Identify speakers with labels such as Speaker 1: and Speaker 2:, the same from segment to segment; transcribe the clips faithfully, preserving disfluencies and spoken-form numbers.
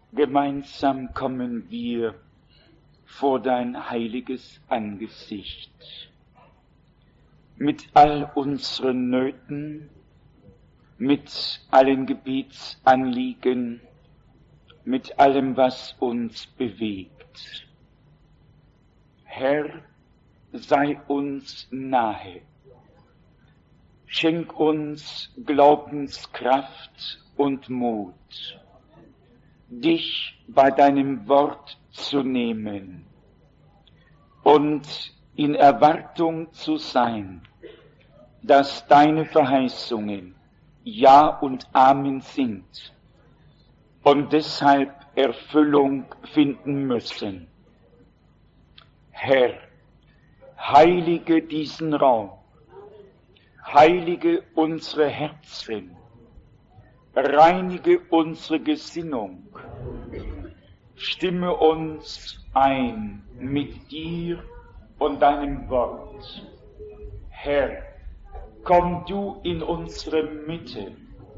Speaker 1: Gemeinsam kommen wir vor dein heiliges Angesicht mit all unseren Nöten, mit allen Gebetsanliegen, mit allem, was uns bewegt. Herr, sei uns nahe. Schenk uns Glaubenskraft und Mut, dich bei deinem Wort zu nehmen und in Erwartung zu sein, dass deine Verheißungen Ja und Amen sind und deshalb Erfüllung finden müssen. Herr, heilige diesen Raum, heilige unsere Herzen, reinige unsere Gesinnung, stimme uns ein mit dir und deinem Wort. Herr, komm du in unsere Mitte,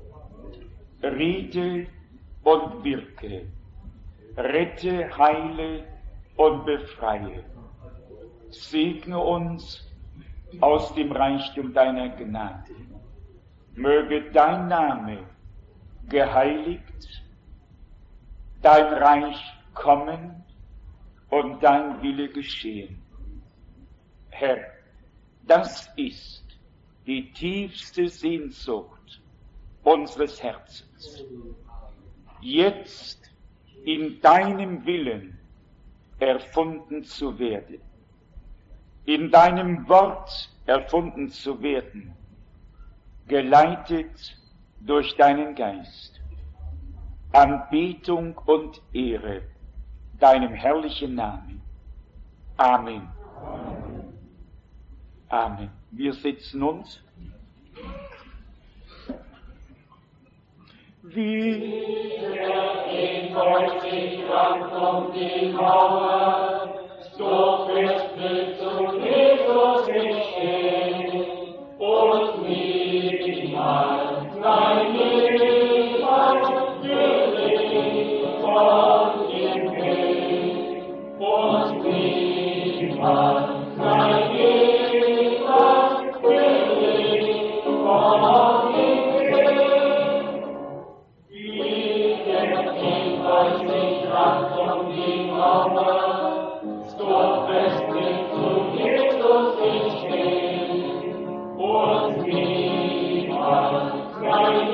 Speaker 1: rede und wirke, rette, heile und befreie. Segne uns aus dem Reichtum deiner Gnade. Möge dein Name geheiligt, dein Reich kommen und dein Wille geschehen. Herr, das ist die tiefste Sehnsucht unseres Herzens. Jetzt in deinem Willen erfunden zu werden, in deinem Wort erfunden zu werden, geleitet durch deinen Geist. Anbetung und Ehre deinem herrlichen Namen. Amen. Amen. Amen. Wir setzen uns. Wie
Speaker 2: in feuchtig Land um die Mauer, so fest wird zu Jesus geschehen, und niemand, nein, niemand will von ihm gehen, und niemand, nein, niemand will von ihm gehen. Wie der in feuchtig Land um die Mauer, so fest wird zu Jesus geschehen, und niemand, nein,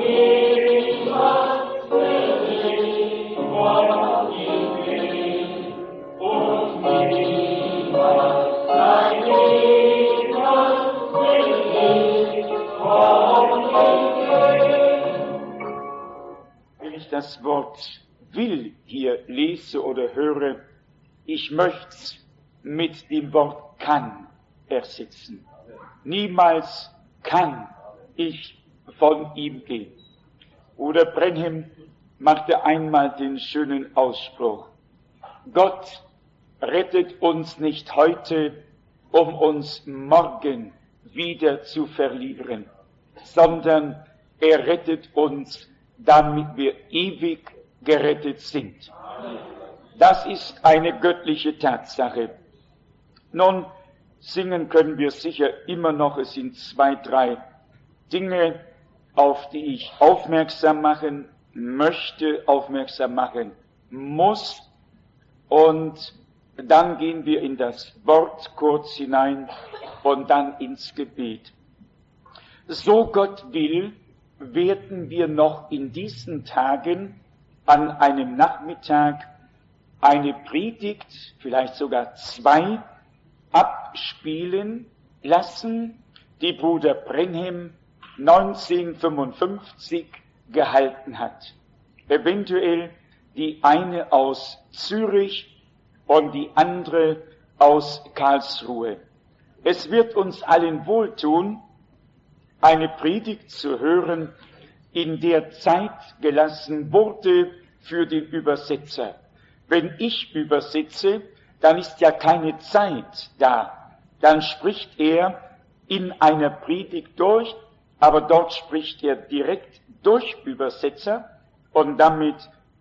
Speaker 2: niemand will von ihm gehen, und niemand, nein, niemand will von ihm gehen.
Speaker 1: Wenn ich das Wort will hier lese oder höre, ich möchte es mit dem Wort kann ersetzen. Niemals kann ich von ihm gehen. Oder Brenhem machte einmal den schönen Ausspruch: Gott rettet uns nicht heute, um uns morgen wieder zu verlieren, sondern er rettet uns, damit wir ewig gerettet sind. Das ist eine göttliche Tatsache. Nun, singen können wir sicher immer noch. Es sind zwei, drei Dinge, auf die ich aufmerksam machen möchte, aufmerksam machen muss. Und dann gehen wir in das Wort kurz hinein und dann ins Gebet. So Gott will, werden wir noch in diesen Tagen an einem Nachmittag eine Predigt, vielleicht sogar zwei, abspielen lassen, die Bruder Brenhem neunzehnhundertfünfundfünfzig gehalten hat. Eventuell die eine aus Zürich und die andere aus Karlsruhe. Es wird uns allen wohltun, eine Predigt zu hören, in der Zeit gelassen wurde für den Übersetzer. Wenn ich übersetze, dann ist ja keine Zeit da. Dann spricht er in einer Predigt durch, aber dort spricht er direkt durch Übersetzer und damit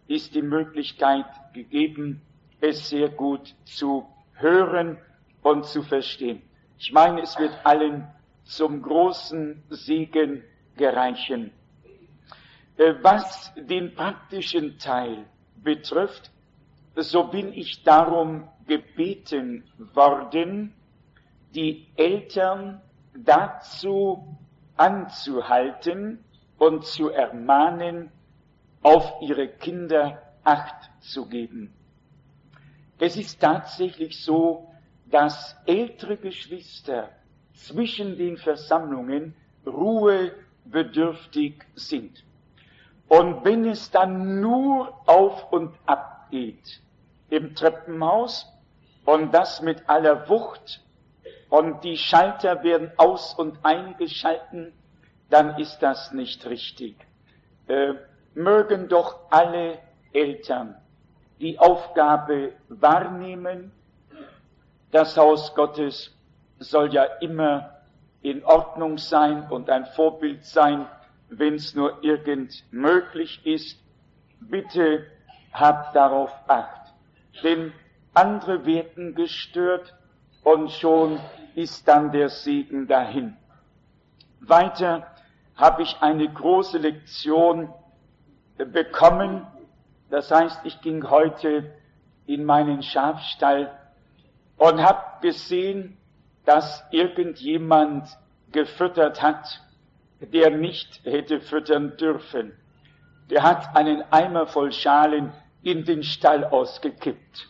Speaker 1: ist die Möglichkeit gegeben, es sehr gut zu hören und zu verstehen. Ich meine, es wird allen zum großen Segen gereichen. Was den praktischen Teil betrifft, so bin ich darum gebeten worden, die Eltern dazu anzuhalten und zu ermahnen, auf ihre Kinder Acht zu geben. Es ist tatsächlich so, dass ältere Geschwister zwischen den Versammlungen ruhebedürftig sind. Und wenn es dann nur auf und ab geht im Treppenhaus und das mit aller Wucht und die Schalter werden aus- und eingeschalten, dann ist das nicht richtig. Äh, mögen doch alle Eltern die Aufgabe wahrnehmen. Das Haus Gottes soll ja immer in Ordnung sein und ein Vorbild sein, wenn es nur irgend möglich ist. Bitte habt darauf Acht, denn andere werden gestört und schon ist dann der Segen dahin. Weiter habe ich eine große Lektion bekommen. Das heißt, ich ging heute in meinen Schafstall und habe gesehen, dass irgendjemand gefüttert hat, der nicht hätte füttern dürfen. Der hat einen Eimer voll Schalen in den Stall ausgekippt.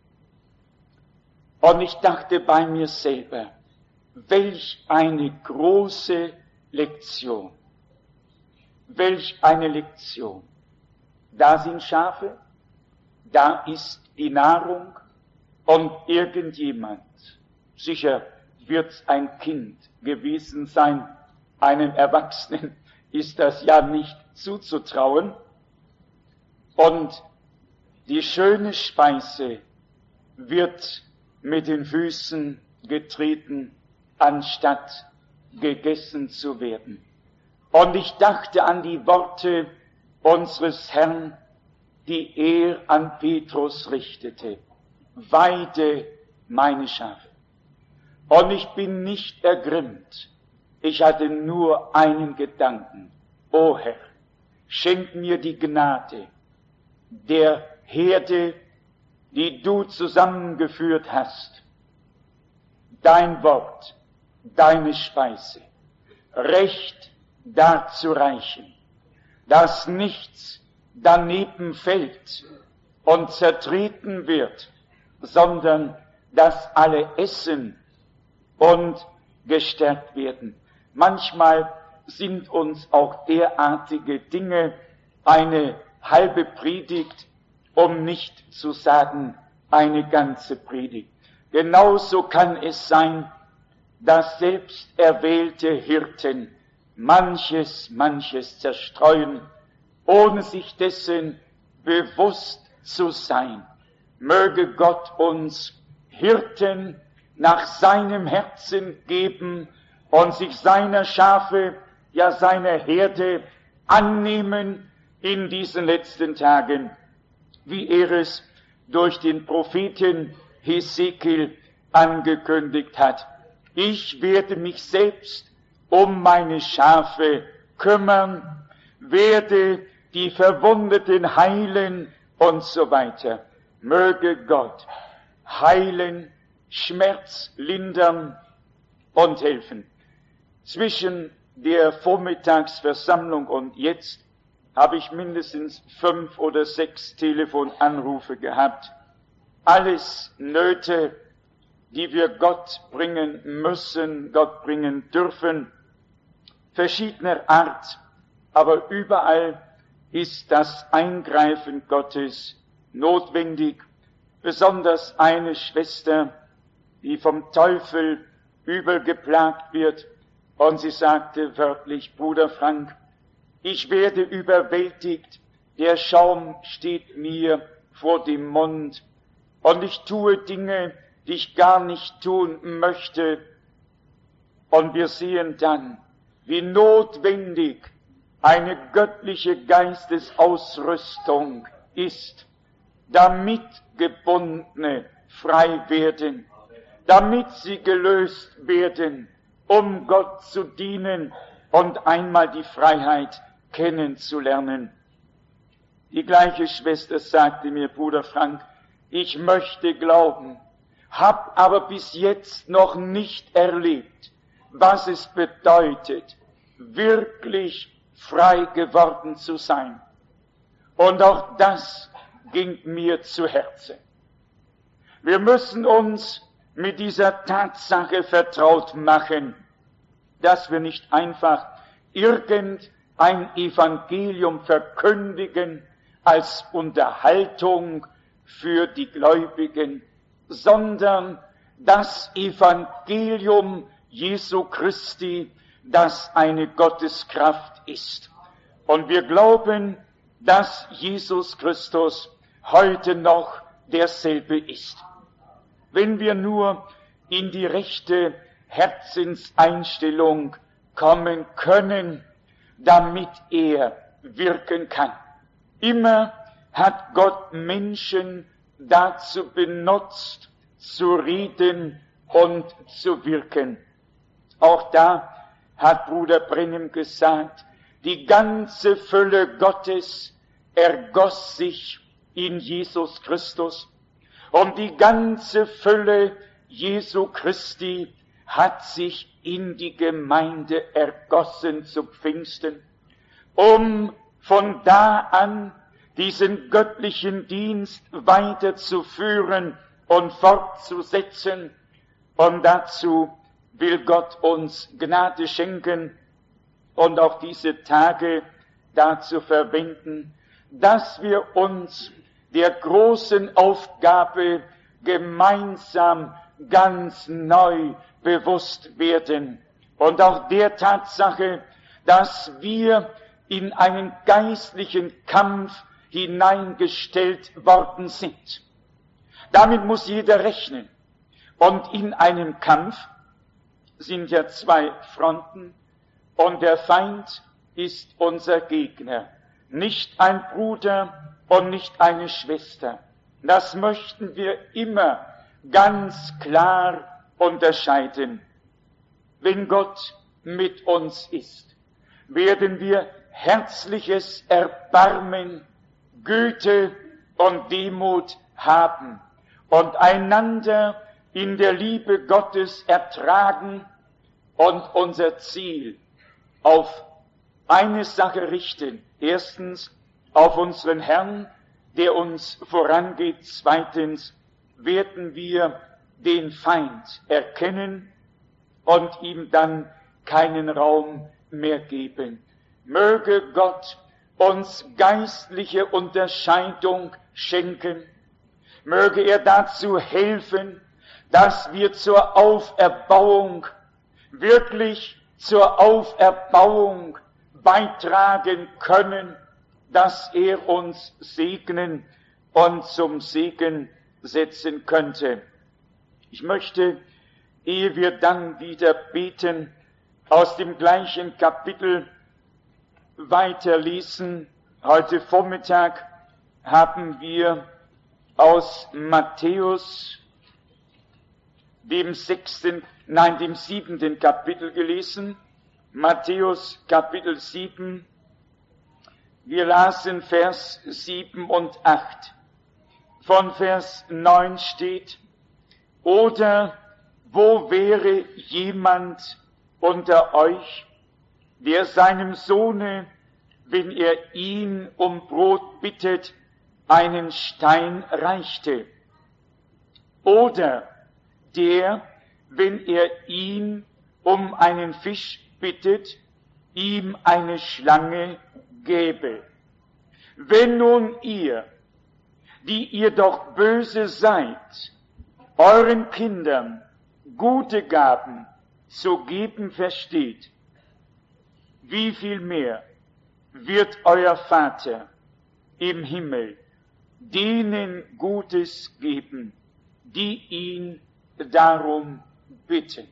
Speaker 1: Und ich dachte bei mir selber, welch eine große Lektion. Welch eine Lektion. Da sind Schafe, da ist die Nahrung und irgendjemand, sicher wird's ein Kind gewesen sein, einem Erwachsenen ist das ja nicht zuzutrauen, und die schöne Speise wird mit den Füßen getreten, anstatt gegessen zu werden. Und ich dachte an die Worte unseres Herrn, die er an Petrus richtete: Weide meine Schafe. Und ich bin nicht ergrimmt. Ich hatte nur einen Gedanken: O Herr, schenk mir die Gnade der Herde, die du zusammengeführt hast, dein Wort, deine Speise, recht darzureichen, dass nichts daneben fällt und zertreten wird, sondern dass alle essen und gestärkt werden. Manchmal sind uns auch derartige Dinge eine halbe Predigt, um nicht zu sagen eine ganze Predigt. Genauso kann es sein, dass selbst erwählte Hirten manches, manches zerstreuen, ohne sich dessen bewusst zu sein. Möge Gott uns Hirten nach seinem Herzen geben und sich seiner Schafe, ja seiner Herde annehmen in diesen letzten Tagen, wie er es durch den Propheten Hesekiel angekündigt hat. Ich werde mich selbst um meine Schafe kümmern, werde die Verwundeten heilen und so weiter. Möge Gott heilen, Schmerz lindern und helfen. Zwischen der Vormittagsversammlung und jetzt habe ich mindestens fünf oder sechs Telefonanrufe gehabt. Alles Nöte, die wir Gott bringen müssen, Gott bringen dürfen, verschiedener Art, aber überall ist das Eingreifen Gottes notwendig. Besonders eine Schwester, die vom Teufel übel geplagt wird, und sie sagte wörtlich: Bruder Frank, ich werde überwältigt, der Schaum steht mir vor dem Mund und ich tue Dinge, die ich gar nicht tun möchte. Und wir sehen dann, wie notwendig eine göttliche Geistesausrüstung ist, damit Gebundene frei werden, damit sie gelöst werden, um Gott zu dienen und einmal die Freiheit kennenzulernen. Die gleiche Schwester sagte mir, Bruder Frank, ich möchte glauben, hab aber bis jetzt noch nicht erlebt, was es bedeutet, wirklich frei geworden zu sein. Und auch das ging mir zu Herzen. Wir müssen uns mit dieser Tatsache vertraut machen, dass wir nicht einfach irgendein Evangelium verkündigen als Unterhaltung für die Gläubigen, sondern das Evangelium Jesu Christi, das eine Gotteskraft ist. Und wir glauben, dass Jesus Christus heute noch derselbe ist. Wenn wir nur in die rechte Herzenseinstellung kommen können, damit er wirken kann. Immer hat Gott Menschen dazu benutzt, zu reden und zu wirken. Auch da hat Bruder Branham gesagt, die ganze Fülle Gottes ergoss sich in Jesus Christus und die ganze Fülle Jesu Christi hat sich in die Gemeinde ergossen zu Pfingsten, um von da an diesen göttlichen Dienst weiterzuführen und fortzusetzen. Und dazu will Gott uns Gnade schenken und auch diese Tage dazu verwenden, dass wir uns der großen Aufgabe gemeinsam ganz neu bewusst werden und auch der Tatsache, dass wir in einen geistlichen Kampf hineingestellt worden sind. Damit muss jeder rechnen. Und in einem Kampf sind ja zwei Fronten und der Feind ist unser Gegner. Nicht ein Bruder und nicht eine Schwester. Das möchten wir immer ganz klar unterscheiden. Wenn Gott mit uns ist, werden wir herzliches Erbarmen, Güte und Demut haben und einander in der Liebe Gottes ertragen und unser Ziel auf eine Sache richten. Erstens auf unseren Herrn, der uns vorangeht. Zweitens werden wir den Feind erkennen und ihm dann keinen Raum mehr geben. Möge Gott uns geistliche Unterscheidung schenken. Möge er dazu helfen, dass wir zur Auferbauung, wirklich zur Auferbauung beitragen können, dass er uns segnen und zum Segen setzen könnte. Ich möchte, ehe wir dann wieder beten, aus dem gleichen Kapitel weiterlesen. Heute Vormittag haben wir aus Matthäus, dem sechsten, nein, dem siebenten Kapitel gelesen. Matthäus Kapitel sieben. Wir lasen Vers sieben und acht. Von Vers neun steht: Oder wo wäre jemand unter euch, der seinem Sohne, wenn er ihn um Brot bittet, einen Stein reichte? Oder der, wenn er ihn um einen Fisch bittet, ihm eine Schlange gäbe? Wenn nun ihr, die ihr doch böse seid, euren Kindern gute Gaben zu geben versteht, wie viel mehr wird euer Vater im Himmel denen Gutes geben, die ihn darum bitten.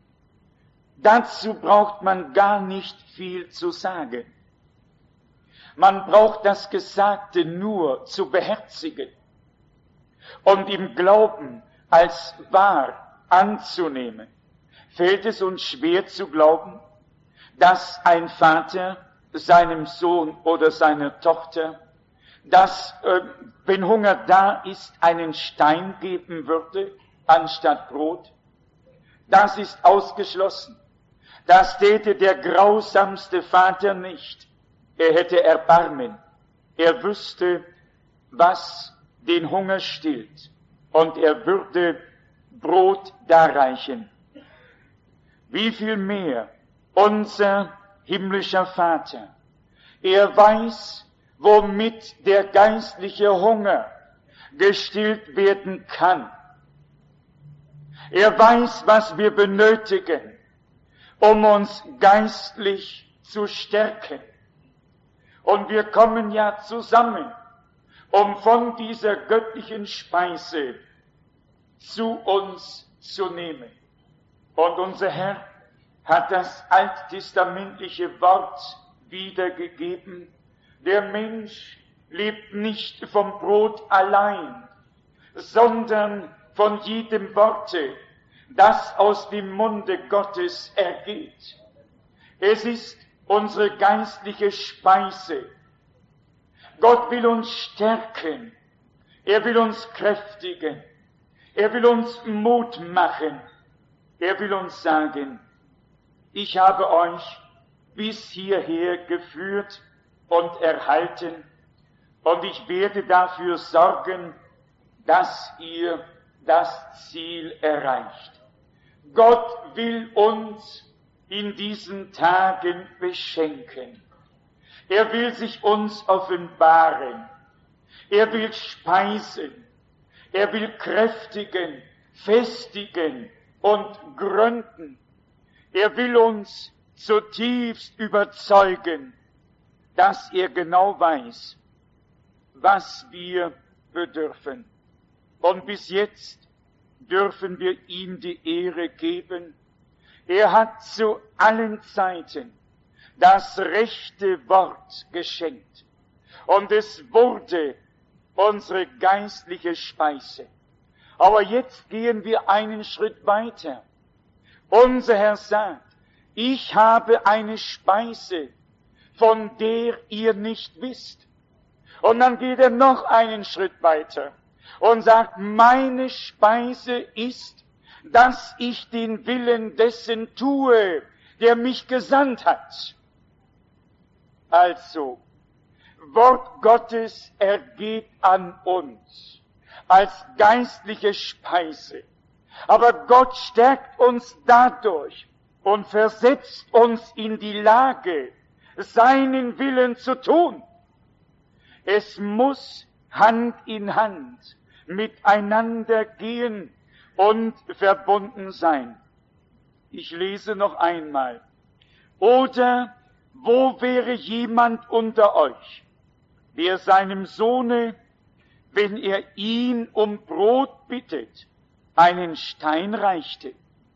Speaker 1: Dazu braucht man gar nicht viel zu sagen. Man braucht das Gesagte nur zu beherzigen und im Glauben als wahr anzunehmen. Fällt es uns schwer zu glauben, dass ein Vater seinem Sohn oder seiner Tochter, dass, äh, wenn Hunger da ist, einen Stein geben würde, anstatt Brot? Das ist ausgeschlossen. Das täte der grausamste Vater nicht. Er hätte Erbarmen. Er wüsste, was den Hunger stillt. Und er würde Brot darreichen. Wie viel mehr unser himmlischer Vater. Er weiß, womit der geistliche Hunger gestillt werden kann. Er weiß, was wir benötigen, um uns geistlich zu stärken. Und wir kommen ja zusammen, um von dieser göttlichen Speise zu uns zu nehmen. Und unser Herr hat das alttestamentliche Wort wiedergegeben. Der Mensch lebt nicht vom Brot allein, sondern von jedem Worte, das aus dem Munde Gottes ergeht. Es ist unsere geistliche Speise. Gott will uns stärken. Er will uns kräftigen. Er will uns Mut machen. Er will uns sagen, ich habe euch bis hierher geführt und erhalten, und ich werde dafür sorgen, dass ihr das Ziel erreicht. Gott will uns in diesen Tagen beschenken. Er will sich uns offenbaren. Er will speisen. Er will kräftigen, festigen und gründen. Er will uns zutiefst überzeugen, dass er genau weiß, was wir bedürfen. Und bis jetzt dürfen wir ihm die Ehre geben. Er hat zu allen Zeiten das rechte Wort geschenkt. Und es wurde unsere geistliche Speise. Aber jetzt gehen wir einen Schritt weiter. Unser Herr sagt, ich habe eine Speise, von der ihr nicht wisst. Und dann geht er noch einen Schritt weiter und sagt, meine Speise ist, dass ich den Willen dessen tue, der mich gesandt hat. Also, Wort Gottes ergeht an uns als geistliche Speise. Aber Gott stärkt uns dadurch und versetzt uns in die Lage, seinen Willen zu tun. Es muss Hand in Hand miteinander gehen und verbunden sein. Ich lese noch einmal. Oder wo wäre jemand unter euch, der seinem Sohne, wenn er ihn um Brot bittet, einen Stein reichte?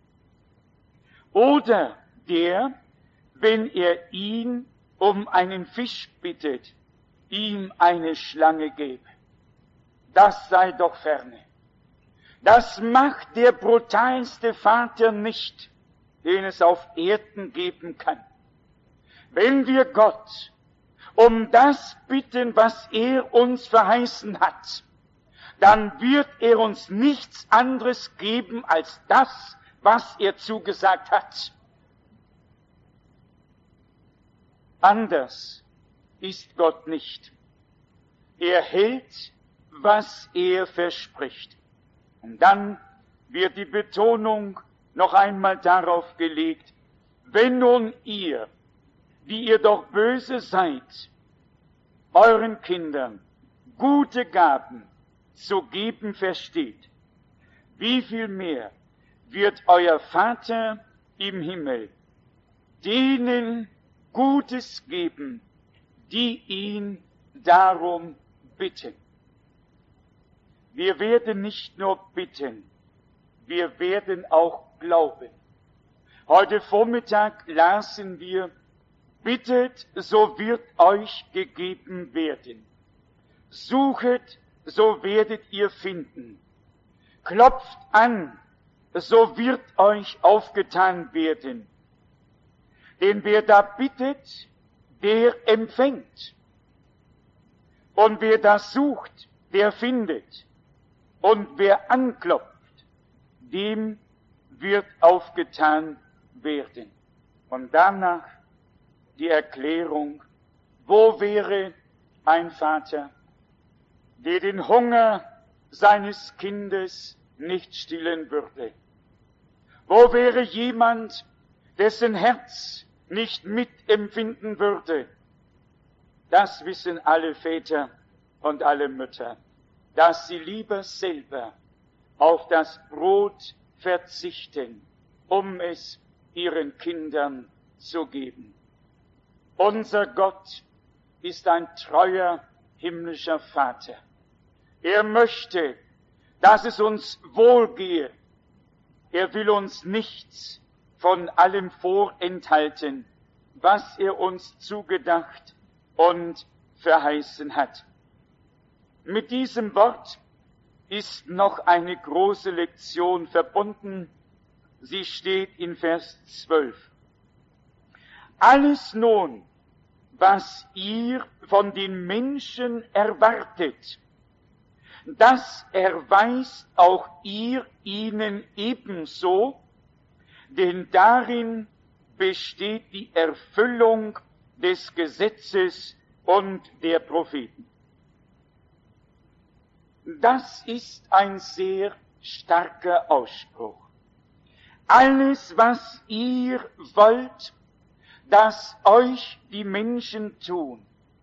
Speaker 1: Oder der, wenn er ihn um einen Fisch bittet, ihm eine Schlange gebe? Das sei doch ferne. Das macht der brutalste Vater nicht, den es auf Erden geben kann. Wenn wir Gott um das bitten, was er uns verheißen hat, dann wird er uns nichts anderes geben als das, was er zugesagt hat. Anders ist Gott nicht. Er hält, was er verspricht. Und dann wird die Betonung noch einmal darauf gelegt, wenn nun ihr, die ihr doch böse seid, euren Kindern gute Gaben zu geben versteht, wie viel mehr wird euer Vater im Himmel denen Gutes geben, die ihn darum bitten. Wir werden nicht nur bitten, wir werden auch glauben. Heute Vormittag lasen wir Bittet, so wird euch gegeben werden. Suchet, so werdet ihr finden. Klopft an, so wird euch aufgetan werden. Denn wer da bittet, der empfängt. Und wer das sucht, der findet. Und wer anklopft, dem wird aufgetan werden. Und danach die Erklärung, wo wäre ein Vater, der den Hunger seines Kindes nicht stillen würde? Wo wäre jemand, dessen Herz nicht mitempfinden würde? Das wissen alle Väter und alle Mütter, dass sie lieber selber auf das Brot verzichten, um es ihren Kindern zu geben. Unser Gott ist ein treuer himmlischer Vater. Er möchte, dass es uns wohlgehe. Er will uns nichts von allem vorenthalten, was er uns zugedacht und verheißen hat. Mit diesem Wort ist noch eine große Lektion verbunden. Sie steht in Vers zwölf. Alles nun, was ihr von den Menschen erwartet, das erweist auch ihr ihnen ebenso, denn darin besteht die Erfüllung des Gesetzes und der Propheten. Das ist ein sehr starker Ausspruch. Alles, was ihr wollt, dass euch die Menschen tun,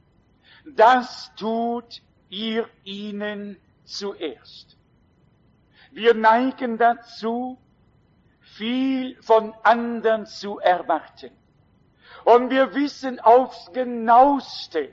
Speaker 1: das tut ihr ihnen zuerst. Wir neigen dazu, viel von anderen zu erwarten. Und wir wissen aufs Genaueste,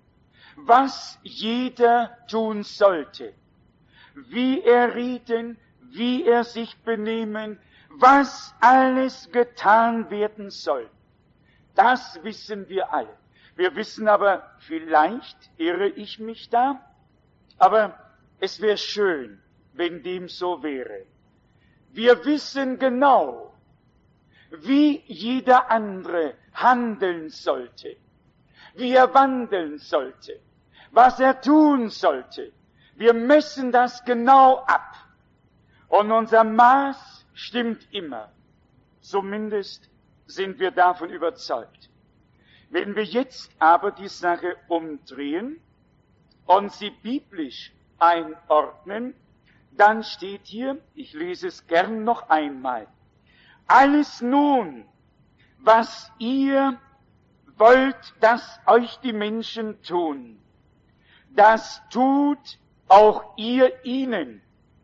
Speaker 1: was jeder tun sollte, wie er reden, wie er sich benehmen, was alles getan werden soll. Das wissen wir alle. Wir wissen aber, vielleicht irre ich mich da, aber es wäre schön, wenn dem so wäre. Wir wissen genau, wie jeder andere handeln sollte, wie er wandeln sollte, was er tun sollte. Wir messen das genau ab. Und unser Maß stimmt immer. Zumindest sind wir davon überzeugt. Wenn wir jetzt aber die Sache umdrehen und sie biblisch einordnen, dann steht hier, ich lese es gern noch einmal, alles nun, was ihr wollt, dass euch die Menschen tun, das tut auch ihr ihnen,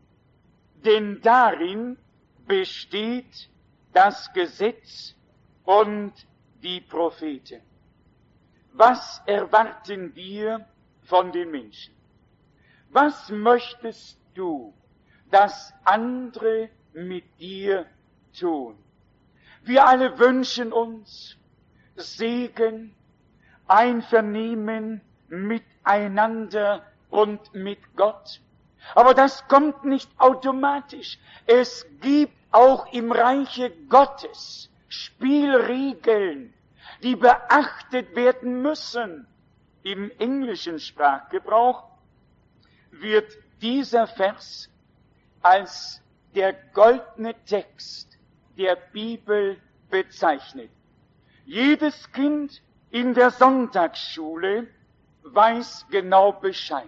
Speaker 1: denn darin besteht das Gesetz und die Propheten. Was erwarten wir von den Menschen? Was möchtest du, dass andere mit dir tun? Wir alle wünschen uns Segen, Einvernehmen miteinander und mit Gott. Aber das kommt nicht automatisch. Es gibt auch im Reiche Gottes Spielregeln, die beachtet werden müssen. Im englischen Sprachgebrauch wird dieser Vers als der goldene Text der Bibel bezeichnet. Jedes Kind in der Sonntagsschule weiß genau Bescheid.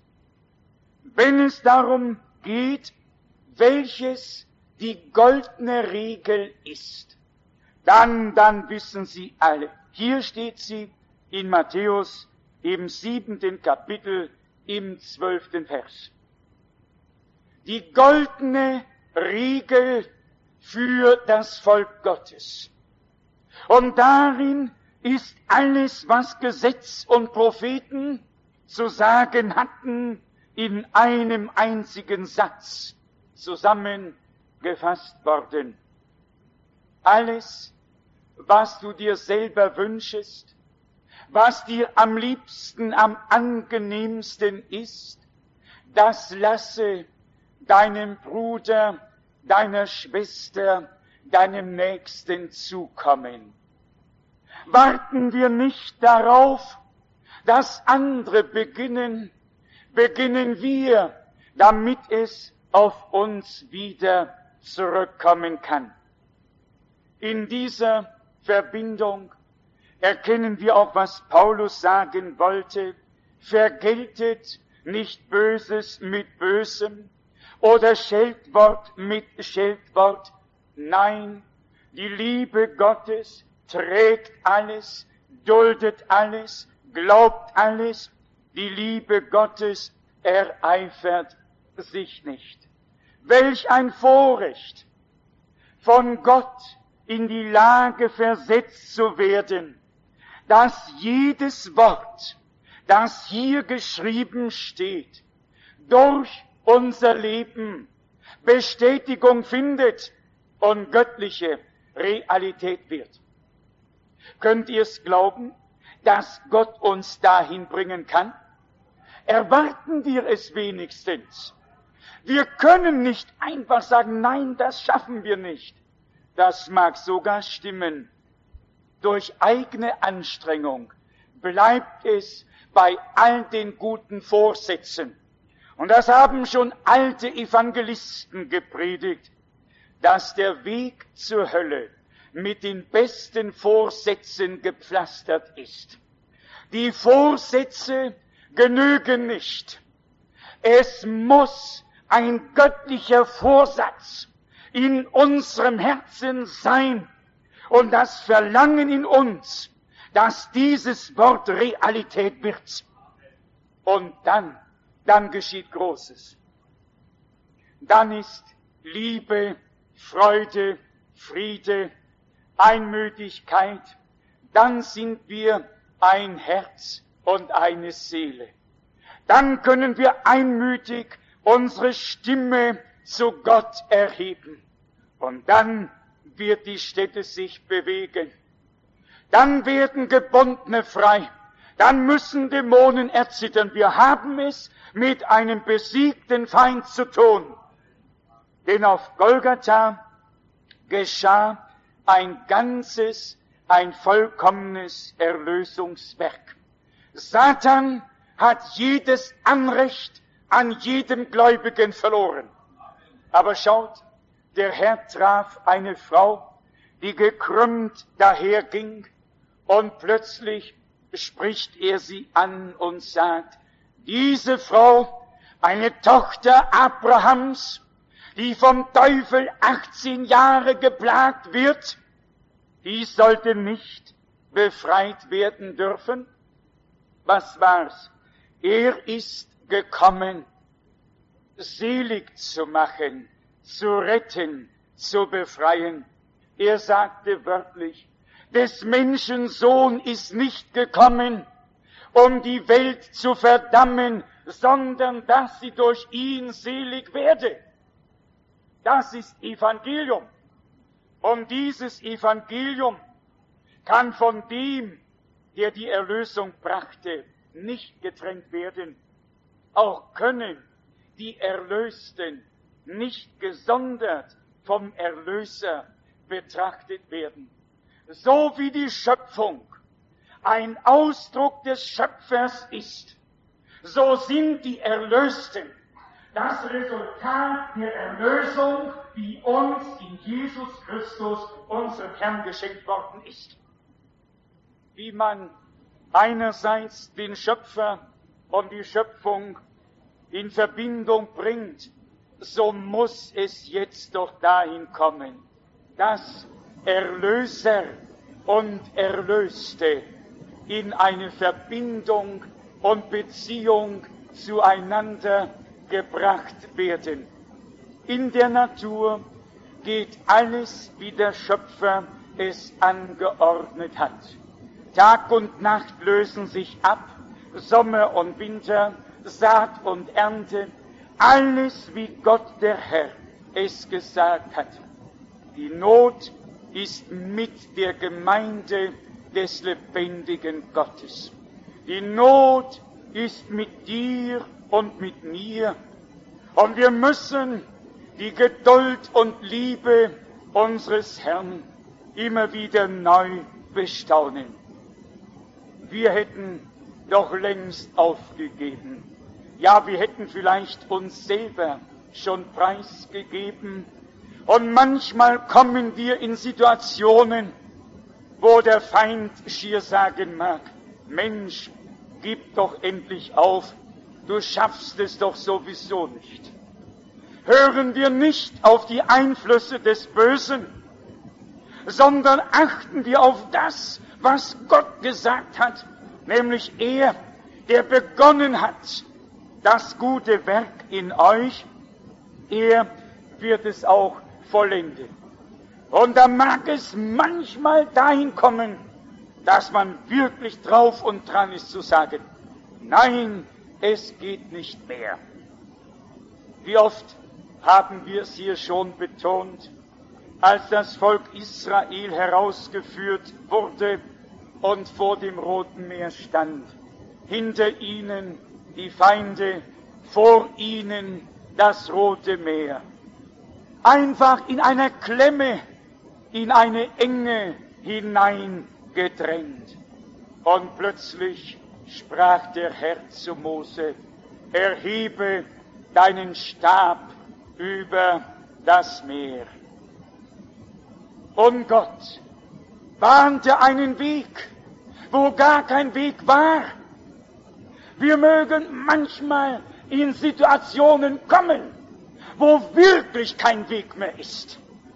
Speaker 1: Wenn es darum geht, welches die goldene Regel ist, dann, dann wissen Sie alle. Hier steht sie in Matthäus im siebenten Kapitel im zwölften Vers. Die goldene Regel für das Volk Gottes. Und darin ist alles, was Gesetz und Propheten zu sagen hatten, in einem einzigen Satz zusammengefasst worden. Alles, was du dir selber wünschest, was dir am liebsten, am angenehmsten ist, das lasse deinem Bruder, deiner Schwester, deinem Nächsten zukommen. Warten wir nicht darauf, dass andere beginnen, beginnen wir, damit es auf uns wieder zurückkommen kann. In dieser Verbindung erkennen wir auch, was Paulus sagen wollte: Vergeltet nicht Böses mit Bösem oder Scheltwort mit Scheltwort. Nein, die Liebe Gottes trägt alles, duldet alles, glaubt alles. Die Liebe Gottes ereifert sich nicht. Welch ein Vorrecht, von Gott in die Lage versetzt zu werden, dass jedes Wort, das hier geschrieben steht, durch unser Leben Bestätigung findet und göttliche Realität wird. Könnt ihr es glauben, dass Gott uns dahin bringen kann? Erwarten wir es wenigstens. Wir können nicht einfach sagen, nein, das schaffen wir nicht. Das mag sogar stimmen. Durch eigene Anstrengung bleibt es bei all den guten Vorsätzen. Und das haben schon alte Evangelisten gepredigt, dass der Weg zur Hölle mit den besten Vorsätzen gepflastert ist. Die Vorsätze genügen nicht. Es muss ein göttlicher Vorsatz in unserem Herzen sein und das Verlangen in uns, dass dieses Wort Realität wird. Und dann, dann geschieht Großes. Dann ist Liebe, Freude, Friede, Einmütigkeit. Dann sind wir ein Herz und eine Seele. Dann können wir einmütig unsere Stimme zu Gott erheben. Und dann wird die Stätte sich bewegen. Dann werden Gebundene frei. Dann müssen Dämonen erzittern. Wir haben es mit einem besiegten Feind zu tun. Denn auf Golgatha geschah ein ganzes, ein vollkommenes Erlösungswerk. Satan hat jedes Anrecht an jedem Gläubigen verloren. Aber schaut, der Herr traf eine Frau, die gekrümmt daherging, und plötzlich spricht er sie an und sagt, diese Frau, eine Tochter Abrahams, die vom Teufel achtzehn Jahre geplagt wird, die sollte nicht befreit werden dürfen. Was war's? Er ist gekommen, selig zu machen, zu retten, zu befreien. Er sagte wörtlich, des Menschen Sohn ist nicht gekommen, um die Welt zu verdammen, sondern dass sie durch ihn selig werde. Das ist Evangelium. Und dieses Evangelium kann von dem, der die Erlösung brachte, nicht getrennt werden. Auch können die Erlösten nicht gesondert vom Erlöser betrachtet werden. So wie die Schöpfung ein Ausdruck des Schöpfers ist, so sind die Erlösten das Resultat der Erlösung, die uns in Jesus Christus, unserem Herrn, geschenkt worden ist. Wie man einerseits den Schöpfer und die Schöpfung in Verbindung bringt, so muss es jetzt doch dahin kommen, dass Erlöser und Erlöste in eine Verbindung und Beziehung zueinander gebracht werden. In der Natur geht alles, wie der Schöpfer es angeordnet hat. Tag und Nacht lösen sich ab, Sommer und Winter, Saat und Ernte, alles, wie Gott der Herr es gesagt hat. Die Not ist mit der Gemeinde des lebendigen Gottes. Die Not ist mit dir und mit mir. Und wir müssen die Geduld und Liebe unseres Herrn immer wieder neu bestaunen. Wir hätten doch längst aufgegeben. Ja, wir hätten vielleicht uns selber schon preisgegeben. Und manchmal kommen wir in Situationen, wo der Feind schier sagen mag, Mensch, gib doch endlich auf, du schaffst es doch sowieso nicht. Hören wir nicht auf die Einflüsse des Bösen, sondern achten wir auf das, was Gott gesagt hat, nämlich er, der begonnen hat, das gute Werk in euch, er wird es auch vollenden. Und da mag es manchmal dahin kommen, dass man wirklich drauf und dran ist zu sagen, nein, es geht nicht mehr. Wie oft haben wir es hier schon betont, als das Volk Israel herausgeführt wurde und vor dem Roten Meer stand. Hinter ihnen die Feinde, vor ihnen das Rote Meer. Einfach in einer Klemme, in eine Enge hineingedrängt. Und plötzlich sprach der Herr zu Mose, erhebe deinen Stab über das Meer. Und Gott bahnte einen Weg, wo gar kein Weg war. Wir mögen manchmal in Situationen kommen, wo wirklich kein Weg mehr ist.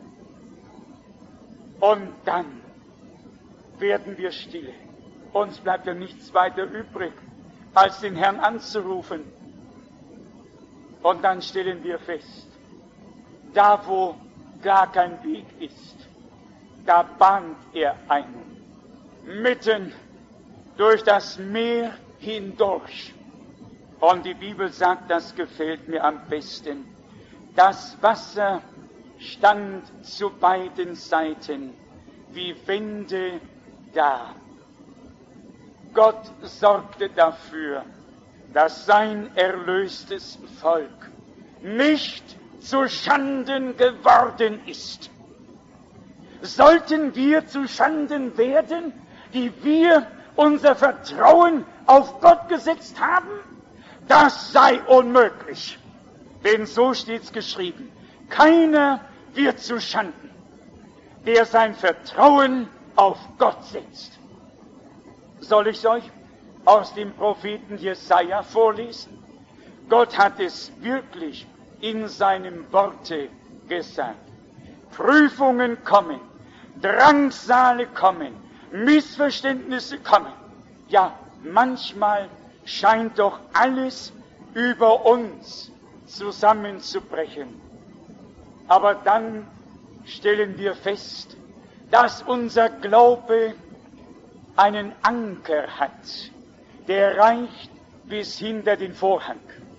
Speaker 1: Und dann werden wir stille. Uns bleibt ja nichts weiter übrig, als den Herrn anzurufen. Und dann stellen wir fest, da wo gar kein Weg ist, da bahnt er einen, mitten durch das Meer hindurch. Und die Bibel sagt, das gefällt mir am besten. Das Wasser stand zu beiden Seiten wie Wände da. Gott sorgte dafür, dass sein erlöstes Volk nicht zu Schanden geworden ist. Sollten wir zu Schanden werden, die wir unser Vertrauen auf Gott gesetzt haben? Das sei unmöglich. Denn so steht's geschrieben. Keiner wird zu Schanden, der sein Vertrauen auf Gott setzt. Soll ich euch aus dem Propheten Jesaja vorlesen? Gott hat es wirklich in seinem Worte gesagt. Prüfungen kommen, Drangsale kommen, Missverständnisse kommen. Ja, manchmal scheint doch alles über uns zusammenzubrechen. Aber dann stellen wir fest, dass unser Glaube einen Anker hat, der reicht bis hinter den Vorhang.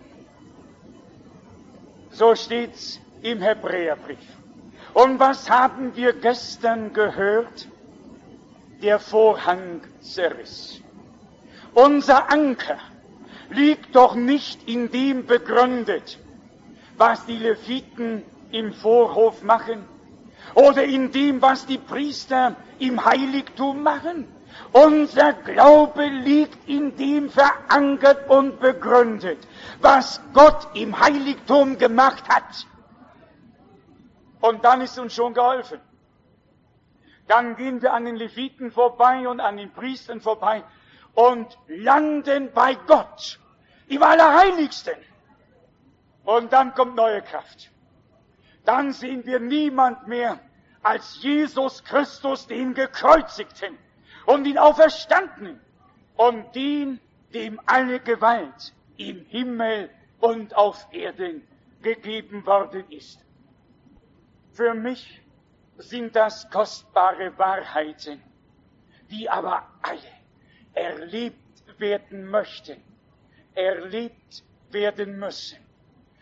Speaker 1: So steht's im Hebräerbrief. Und was haben wir gestern gehört? Der Vorhang zerriss. Unser Anker liegt doch nicht in dem begründet, was die Leviten im Vorhof machen oder in dem, was die Priester im Heiligtum machen. Unser Glaube liegt in dem verankert und begründet, was Gott im Heiligtum gemacht hat. Und dann ist uns schon geholfen. Dann gehen wir an den Leviten vorbei und an den Priestern vorbei und landen bei Gott, im Allerheiligsten. Und dann kommt neue Kraft. Dann sehen wir niemand mehr als Jesus Christus, den Gekreuzigten und den Auferstandenen und den, dem alle Gewalt im Himmel und auf Erden gegeben worden ist. Für mich sind das kostbare Wahrheiten, die aber alle erlebt werden möchten, erlebt werden müssen.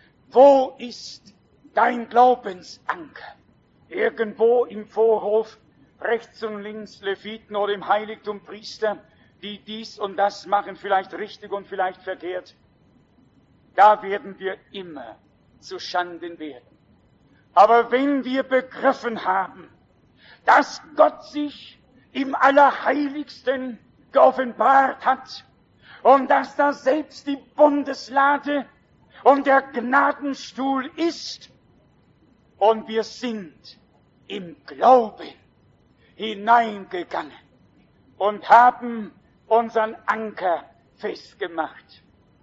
Speaker 1: Wo ist dein Glaubensanker? Irgendwo im Vorhof rechts und links Leviten oder im Heiligtum Priester, die dies und das machen, vielleicht richtig und vielleicht verkehrt. Da werden wir immer zu Schanden werden. Aber wenn wir begriffen haben, dass Gott sich im Allerheiligsten geoffenbart hat und dass da selbst die Bundeslade und der Gnadenstuhl ist und wir sind im Glauben hineingegangen und haben unseren Anker festgemacht,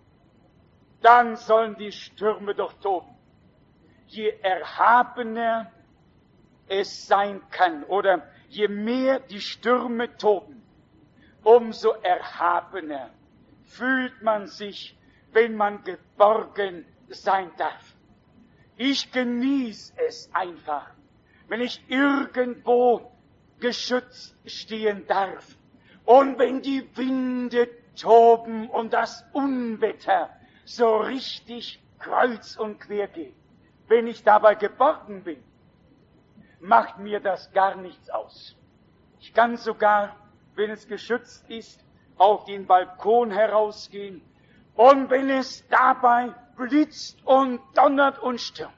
Speaker 1: dann sollen die Stürme doch toben. Je erhabener es sein kann oder je mehr die Stürme toben, umso erhabener fühlt man sich, wenn man geborgen sein darf. Ich genieße es einfach, wenn ich irgendwo geschützt stehen darf und wenn die Winde toben und das Unwetter so richtig kreuz und quer geht. Wenn ich dabei geborgen bin, macht mir das gar nichts aus. Ich kann sogar, wenn es geschützt ist, auf den Balkon herausgehen und wenn es dabei blitzt und donnert und stürmt.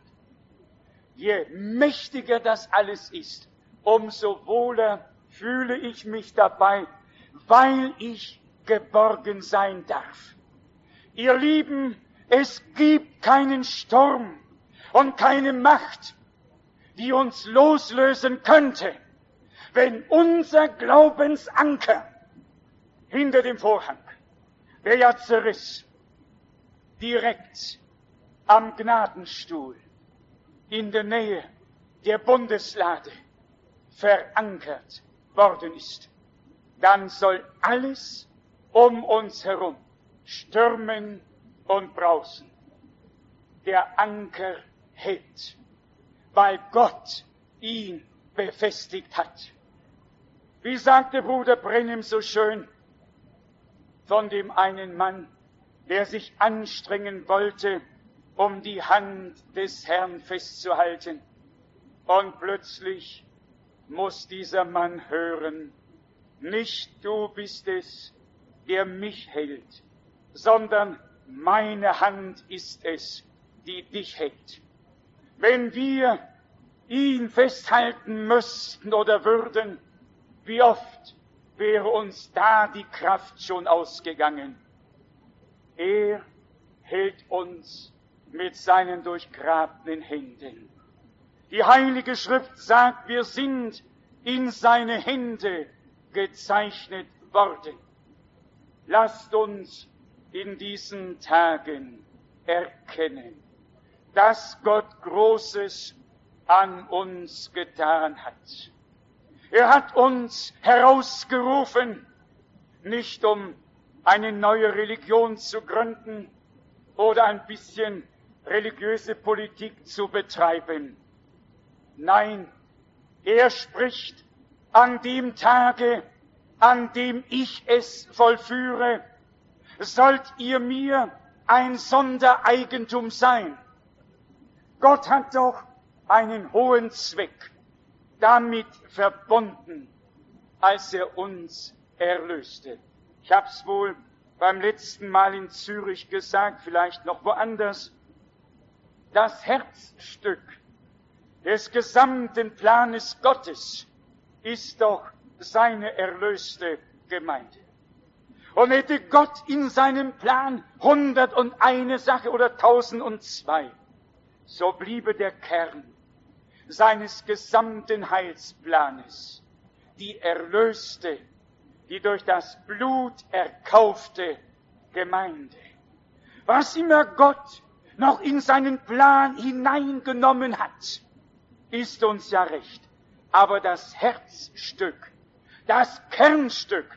Speaker 1: Je mächtiger das alles ist, umso wohler fühle ich mich dabei, weil ich geborgen sein darf. Ihr Lieben, es gibt keinen Sturm und keine Macht, die uns loslösen könnte, wenn unser Glaubensanker hinter dem Vorhang, der ja zerriss, direkt am Gnadenstuhl in der Nähe der Bundeslade verankert worden ist, dann soll alles um uns herum stürmen und brausen. Der Anker hält, weil Gott ihn befestigt hat. Wie sagte Bruder Brenhem so schön von dem einen Mann, der sich anstrengen wollte, um die Hand des Herrn festzuhalten. Und plötzlich muss dieser Mann hören, nicht du bist es, der mich hält, sondern meine Hand ist es, die dich hält. Wenn wir ihn festhalten müssten oder würden, wie oft wäre uns da die Kraft schon ausgegangen. Er hält uns mit seinen durchgrabenen Händen. Die Heilige Schrift sagt, wir sind in seine Hände gezeichnet worden. Lasst uns in diesen Tagen erkennen, dass Gott Großes an uns getan hat. Er hat uns herausgerufen, nicht um eine neue Religion zu gründen oder ein bisschen religiöse Politik zu betreiben. Nein, er spricht, an dem Tage, an dem ich es vollführe, sollt ihr mir ein Sondereigentum sein. Gott hat doch einen hohen Zweck damit verbunden, als er uns erlöste. Ich habe es wohl beim letzten Mal in Zürich gesagt, vielleicht noch woanders. Das Herzstück des gesamten Planes Gottes ist doch seine erlöste Gemeinde. Und hätte Gott in seinem Plan hundert und eine Sache oder tausend und zwei, so bliebe der Kern seines gesamten Heilsplanes die erlöste, die durch das Blut erkaufte Gemeinde. Was immer Gott noch in seinen Plan hineingenommen hat, ist uns ja recht. Aber das Herzstück, das Kernstück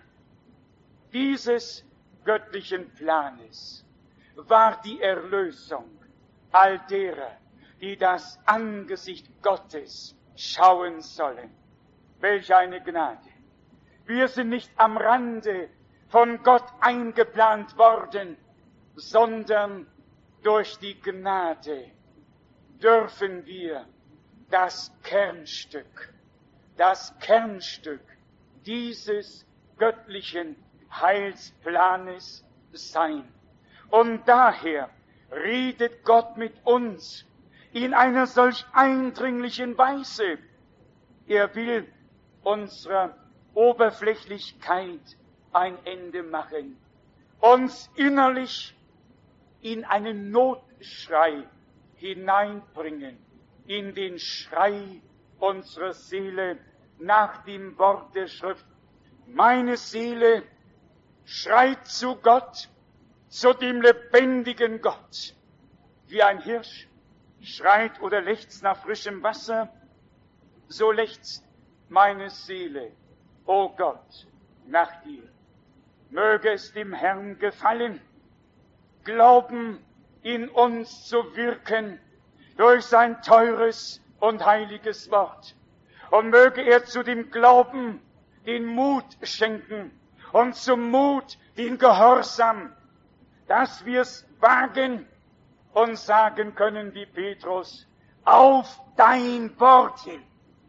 Speaker 1: dieses göttlichen Planes war die Erlösung all derer, die das Angesicht Gottes schauen sollen. Welch eine Gnade! Wir sind nicht am Rande von Gott eingeplant worden, sondern durch die Gnade dürfen wir das Kernstück das Kernstück dieses göttlichen Heilsplanes sein. Und daher redet Gott mit uns in einer solch eindringlichen Weise. Er will unserer Oberflächlichkeit ein Ende machen, uns innerlich in einen Notschrei hineinbringen, in den Schrei unserer Seele nach dem Wort der Schrift. Meine Seele schreit zu Gott, zu dem lebendigen Gott. Wie ein Hirsch schreit oder lechzt nach frischem Wasser, so lechzt meine Seele, o Gott, nach dir. Möge es dem Herrn gefallen, Glauben in uns zu wirken durch sein teures und heiliges Wort. Und möge er zu dem Glauben den Mut schenken und zum Mut den Gehorsam, dass wir es wagen und sagen können wie Petrus, auf dein Wort hin.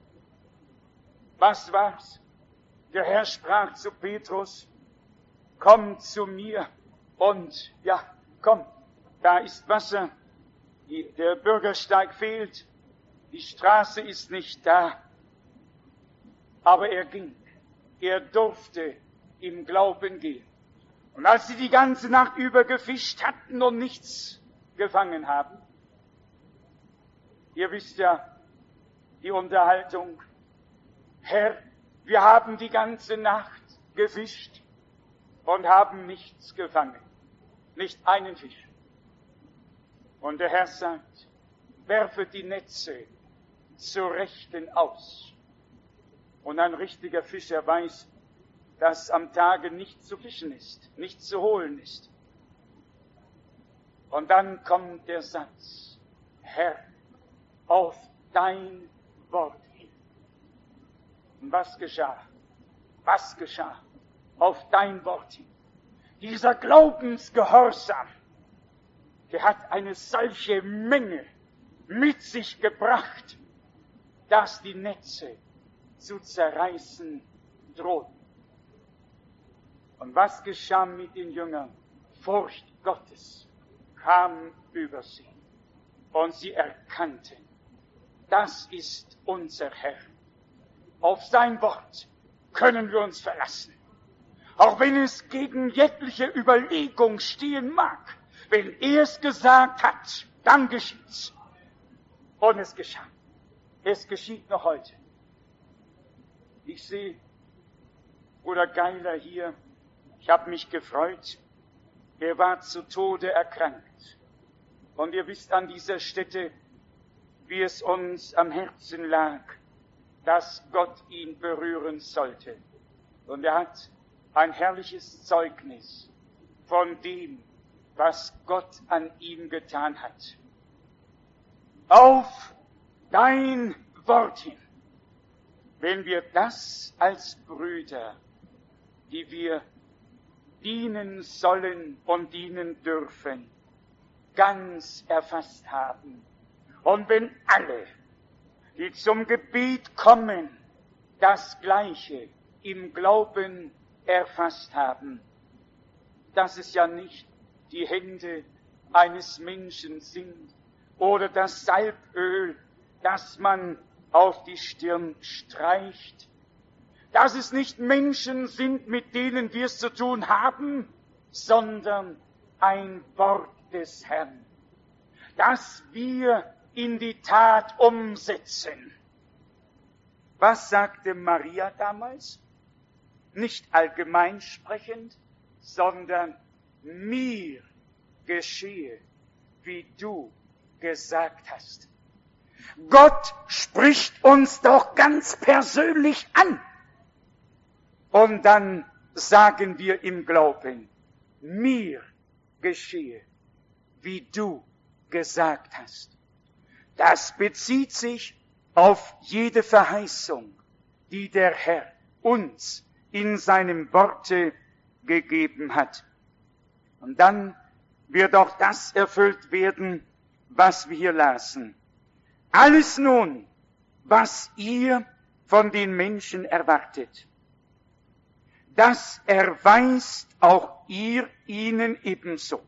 Speaker 1: Was war's? Der Herr sprach zu Petrus, komm zu mir und, ja, komm, da ist Wasser, die, der Bürgersteig fehlt, die Straße ist nicht da. Aber er ging, er durfte im Glauben gehen. Und als sie die ganze Nacht über gefischt hatten und nichts gefangen haben, ihr wisst ja die Unterhaltung, Herr, wir haben die ganze Nacht gefischt und haben nichts gefangen, nicht einen Fisch. Und der Herr sagt, werfe die Netze zur Rechten aus. Und ein richtiger Fischer weiß, dass am Tage nicht zu fischen ist, nicht zu holen ist. Und dann kommt der Satz, Herr, auf dein Wort hin. Und was geschah? Was geschah? Auf dein Wort hin. Dieser Glaubensgehorsam, der hat eine solche Menge mit sich gebracht, dass die Netze zu zerreißen drohten. Und was geschah mit den Jüngern? Furcht Gottes kam über sie. Und sie erkannten, das ist unser Herr. Auf sein Wort können wir uns verlassen. Auch wenn es gegen jegliche Überlegung stehen mag. Wenn er es gesagt hat, dann geschieht's. Und es geschah. Es geschieht noch heute. Ich sehe Bruder Geiler hier. Ich habe mich gefreut. Er war zu Tode erkrankt. Und ihr wisst an dieser Stätte, wie es uns am Herzen lag, dass Gott ihn berühren sollte. Und er hat ein herrliches Zeugnis von dem, was Gott an ihm getan hat. Auf dein Wort hin. Wenn wir das als Brüder, die wir dienen sollen und dienen dürfen, ganz erfasst haben, und wenn alle, die zum Gebet kommen, das Gleiche im Glauben erfasst haben, dass es ja nicht die Hände eines Menschen sind oder das Salböl, das man auf die Stirn streicht, dass es nicht Menschen sind, mit denen wir es zu tun haben, sondern ein Wort des Herrn, das wir in die Tat umsetzen. Was sagte Maria damals? Nicht allgemein sprechend, sondern mir geschehe, wie du gesagt hast. Gott spricht uns doch ganz persönlich an. Und dann sagen wir im Glauben, mir geschehe, wie du gesagt hast. Das bezieht sich auf jede Verheißung, die der Herr uns in seinem Worte gegeben hat. Und dann wird auch das erfüllt werden, was wir hier lasen. Alles nun, was ihr von den Menschen erwartet. Das erweist auch ihr ihnen ebenso.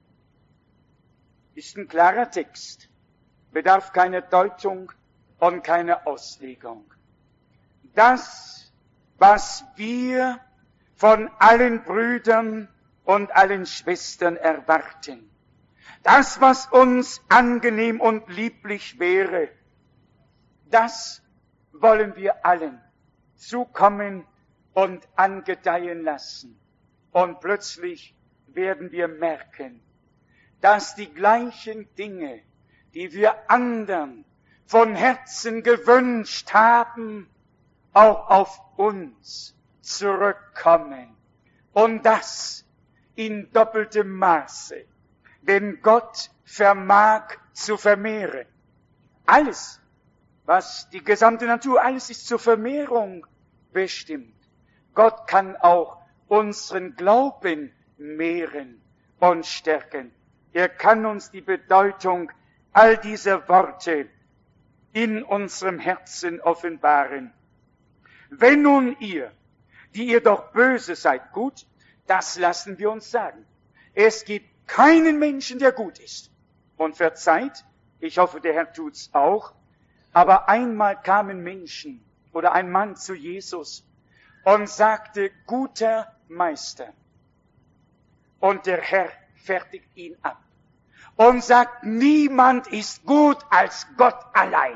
Speaker 1: Ist ein klarer Text, bedarf keiner Deutung und keiner Auslegung. Das, was wir von allen Brüdern und allen Schwestern erwarten, das, was uns angenehm und lieblich wäre, das wollen wir allen zukommen und angedeihen lassen. Und plötzlich werden wir merken, dass die gleichen Dinge, die wir anderen von Herzen gewünscht haben, auch auf uns zurückkommen. Und das in doppeltem Maße. Denn Gott vermag zu vermehren. Alles, was die gesamte Natur, alles ist zur Vermehrung bestimmt. Gott kann auch unseren Glauben mehren und stärken. Er kann uns die Bedeutung all dieser Worte in unserem Herzen offenbaren. Wenn nun ihr, die ihr doch böse seid, gut, das lassen wir uns sagen. Es gibt keinen Menschen, der gut ist und verzeiht. Ich hoffe, der Herr tut's auch. Aber einmal kamen Menschen oder ein Mann zu Jesus und sagte, guter Meister. Und der Herr fertigt ihn ab und sagt, niemand ist gut als Gott allein.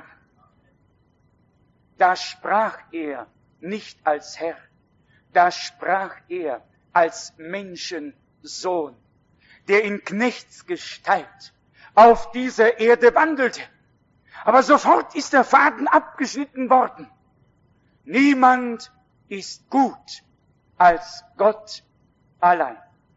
Speaker 1: Da sprach er nicht als Herr, da sprach er als Menschensohn, der in Knechtsgestalt auf dieser Erde wandelte. Aber sofort ist der Faden abgeschnitten worden. Niemand ist gut als Gott allein.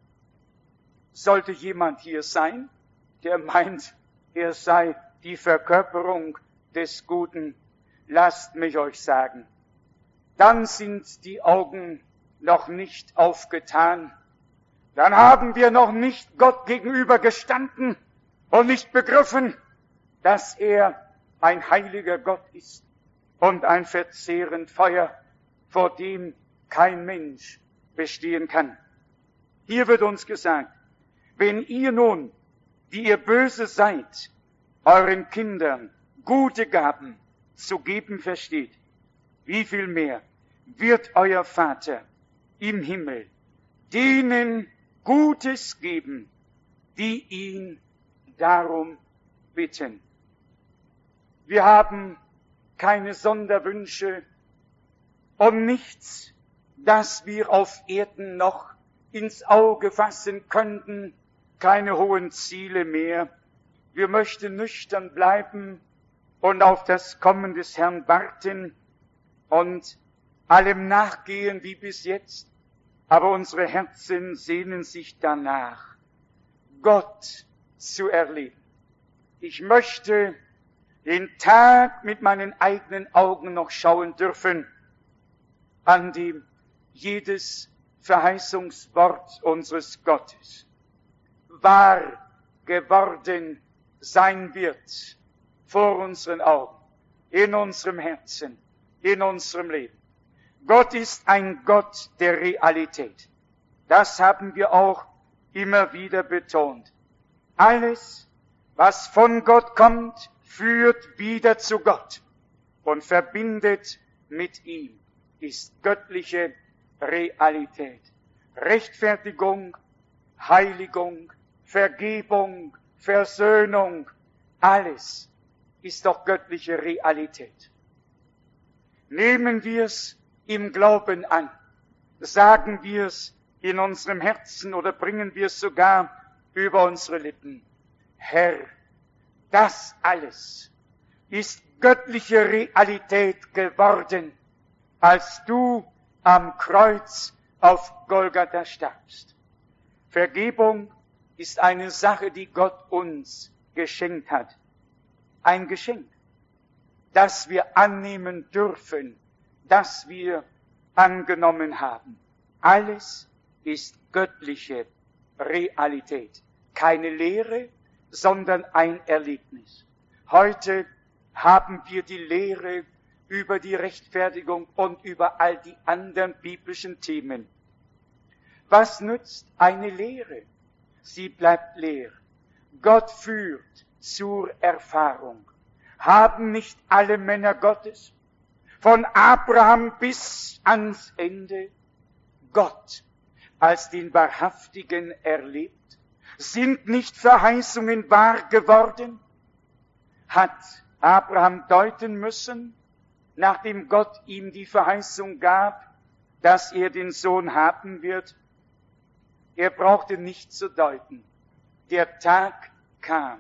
Speaker 1: Sollte jemand hier sein, der meint, er sei die Verkörperung des Guten, lasst mich euch sagen, dann sind die Augen noch nicht aufgetan. Dann haben wir noch nicht Gott gegenüber gestanden und nicht begriffen, dass er ein heiliger Gott ist und ein verzehrend Feuer, vor dem kein Mensch bestehen kann. Hier wird uns gesagt, wenn ihr nun, die ihr böse seid, euren Kindern gute Gaben zu geben versteht, wie viel mehr wird euer Vater im Himmel denen Gutes geben, die ihn darum bitten. Wir haben keine Sonderwünsche und nichts, das wir auf Erden noch ins Auge fassen könnten, keine hohen Ziele mehr. Wir möchten nüchtern bleiben und auf das Kommen des Herrn warten und allem nachgehen wie bis jetzt. Aber unsere Herzen sehnen sich danach, Gott zu erleben. Ich möchte den Tag mit meinen eigenen Augen noch schauen dürfen, an dem jedes Verheißungswort unseres Gottes wahr geworden sein wird vor unseren Augen, in unserem Herzen, in unserem Leben. Gott ist ein Gott der Realität. Das haben wir auch immer wieder betont. Alles, was von Gott kommt, führt wieder zu Gott und verbindet mit ihm, ist göttliche Realität. Rechtfertigung, Heiligung, Vergebung, Versöhnung, alles ist doch göttliche Realität. Nehmen wir es im Glauben an, sagen wir es in unserem Herzen oder bringen wir es sogar über unsere Lippen. Herr, das alles ist göttliche Realität geworden, als du am Kreuz auf Golgatha starbst. Vergebung ist eine Sache, die Gott uns geschenkt hat. Ein Geschenk, das wir annehmen dürfen, das wir angenommen haben. Alles ist göttliche Realität. Keine Lehre, sondern ein Erlebnis. Heute haben wir die Lehre über die Rechtfertigung und über all die anderen biblischen Themen. Was nützt eine Lehre? Sie bleibt leer. Gott führt zur Erfahrung. Haben nicht alle Männer Gottes, von Abraham bis ans Ende, Gott als den Wahrhaftigen erlebt? Sind nicht Verheißungen wahr geworden? Hat Abraham deuten müssen, nachdem Gott ihm die Verheißung gab, dass er den Sohn haben wird? Er brauchte nicht zu deuten. Der Tag kam.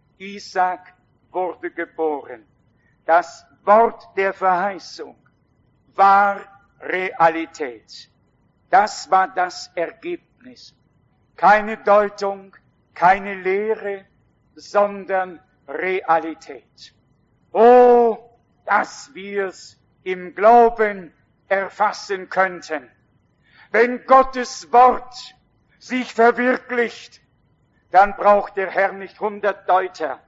Speaker 1: Isaak wurde geboren. Das Wort der Verheißung war Realität. Das war das Ergebnis. Keine Deutung, keine Lehre, sondern Realität. Oh, dass wir's im Glauben erfassen könnten. Wenn Gottes Wort sich verwirklicht, dann braucht der Herr nicht hundert Deuter.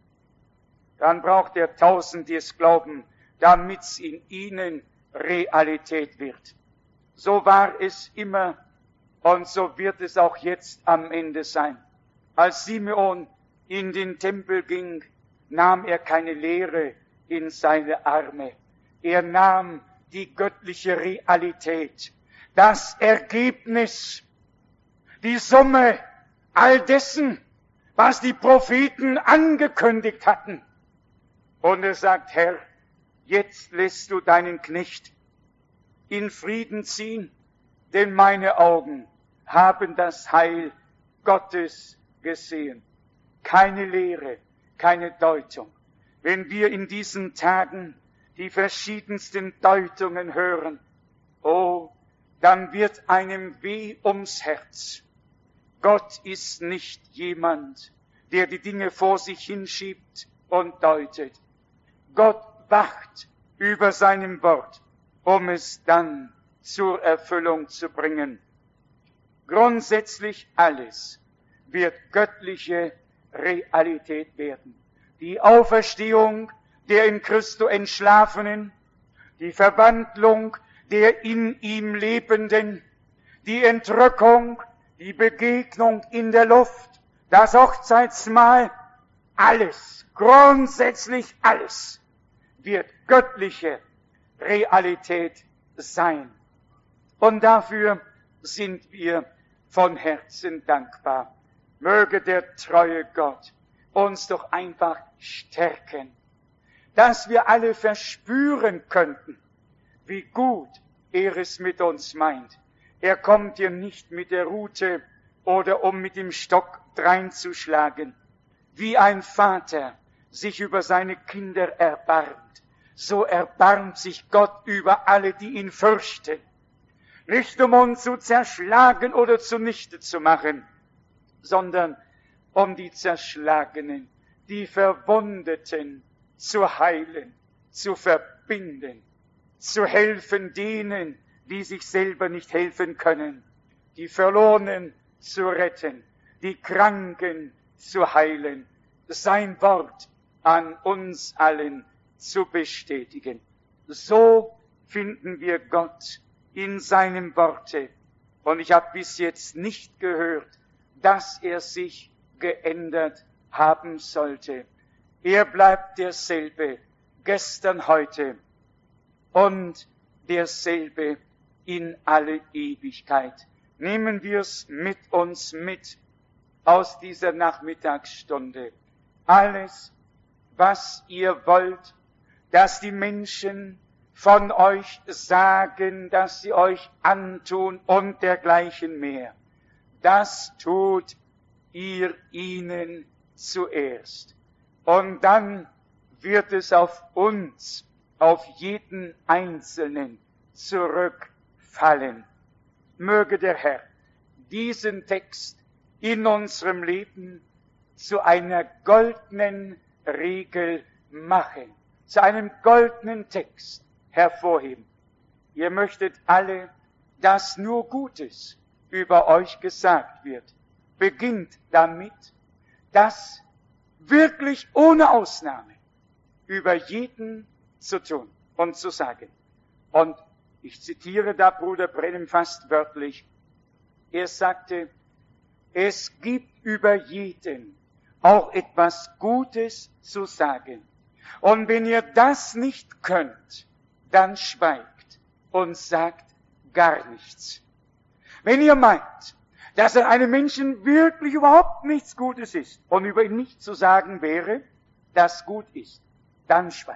Speaker 1: Dann braucht er tausend, die es glauben, damit's in ihnen Realität wird. So war es immer und so wird es auch jetzt am Ende sein. Als Simeon in den Tempel ging, nahm er keine Lehre in seine Arme. Er nahm die göttliche Realität, das Ergebnis, die Summe all dessen, was die Propheten angekündigt hatten. Und er sagt, Herr, jetzt lässt du deinen Knecht in Frieden ziehen, denn meine Augen haben das Heil Gottes gesehen. Keine Lehre, keine Deutung. Wenn wir in diesen Tagen die verschiedensten Deutungen hören, oh, dann wird einem weh ums Herz. Gott ist nicht jemand, der die Dinge vor sich hinschiebt und deutet. Gott wacht über seinem Wort, um es dann zur Erfüllung zu bringen. Grundsätzlich alles wird göttliche Realität werden. Die Auferstehung der in Christo Entschlafenen, die Verwandlung der in ihm Lebenden, die Entrückung, die Begegnung in der Luft, das Hochzeitsmahl, alles, grundsätzlich alles, wird göttliche Realität sein. Und dafür sind wir von Herzen dankbar. Möge der treue Gott uns doch einfach stärken, dass wir alle verspüren könnten, wie gut er es mit uns meint. Er kommt hier nicht mit der Rute oder um mit dem Stock dreinzuschlagen. Wie ein Vater sich über seine Kinder erbarmt, so erbarmt sich Gott über alle, die ihn fürchten. Nicht um uns zu zerschlagen oder zunichte zu machen, sondern um die Zerschlagenen, die Verwundeten zu heilen, zu verbinden, zu helfen denen, die sich selber nicht helfen können, die Verlorenen zu retten, die Kranken zu heilen, sein Wort an uns allen zu bestätigen. So finden wir Gott in seinem Worte. Und ich habe bis jetzt nicht gehört, dass er sich geändert haben sollte. Er bleibt derselbe, gestern, heute und derselbe in alle Ewigkeit. Nehmen wir es mit uns mit aus dieser Nachmittagsstunde. Alles, was ihr wollt, dass die Menschen von euch sagen, dass sie euch antun und dergleichen mehr, das tut ihr ihnen zuerst. Und dann wird es auf uns, auf jeden Einzelnen zurückfallen. Möge der Herr diesen Text in unserem Leben zu einer goldenen Regel machen, zu einem goldenen Text hervorheben. Ihr möchtet alle, dass nur Gutes über euch gesagt wird. Beginnt damit, dass wirklich ohne Ausnahme über jeden zu tun. und zu sagen. Und ich zitiere da Bruder Branham fast wörtlich. Er sagte, es gibt über jeden auch etwas Gutes zu sagen. Und wenn ihr das nicht könnt, dann schweigt und sagt gar nichts. Wenn ihr meint, dass an einem Menschen wirklich überhaupt nichts Gutes ist und über ihn nicht zu sagen wäre, dass gut ist, dann schweigt.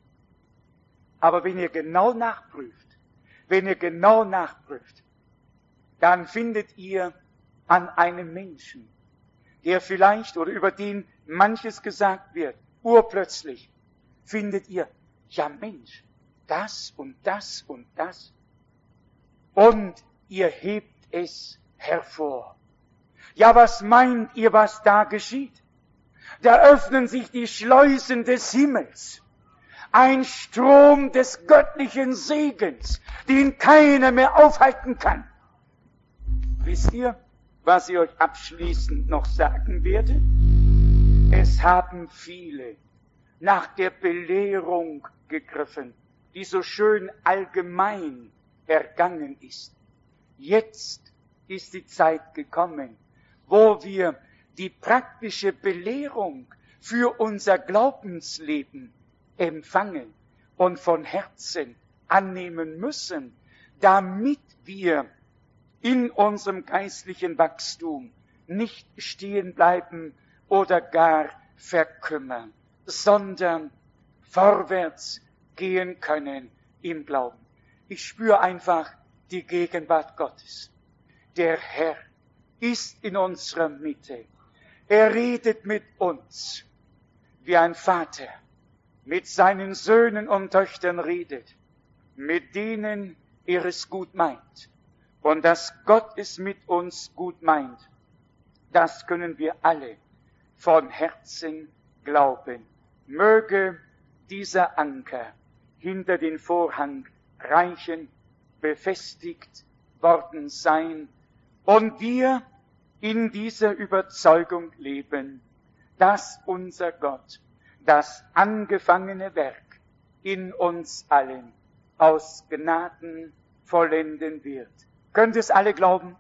Speaker 1: Aber wenn ihr genau nachprüft, wenn ihr genau nachprüft, dann findet ihr an einem Menschen, der vielleicht oder über den manches gesagt wird, urplötzlich, findet ihr, ja Mensch, das und das und das. Und ihr hebt es hervor. Ja, was meint ihr, was da geschieht? Da öffnen sich die Schleusen des Himmels. Ein Strom des göttlichen Segens, den keiner mehr aufhalten kann. Wisst ihr, was ich euch abschließend noch sagen werde? Es haben viele nach der Belehrung gegriffen, die so schön allgemein ergangen ist. Jetzt ist die Zeit gekommen, wo wir die praktische Belehrung für unser Glaubensleben empfangen und von Herzen annehmen müssen, damit wir in unserem geistlichen Wachstum nicht stehen bleiben oder gar verkümmern, sondern vorwärts gehen können im Glauben. Ich spüre einfach die Gegenwart Gottes. Der Herr ist in unserer Mitte. Er redet mit uns, wie ein Vater mit seinen Söhnen und Töchtern redet, mit denen er es gut meint. Und dass Gott es mit uns gut meint, das können wir alle von Herzen glauben. Möge dieser Anker hinter den Vorhang reichen, befestigt worden sein und wir in dieser Überzeugung leben, dass unser Gott das angefangene Werk in uns allen aus Gnaden vollenden wird. Könnt ihr es alle glauben?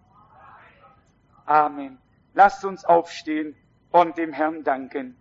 Speaker 1: Amen. Lasst uns aufstehen und dem Herrn danken.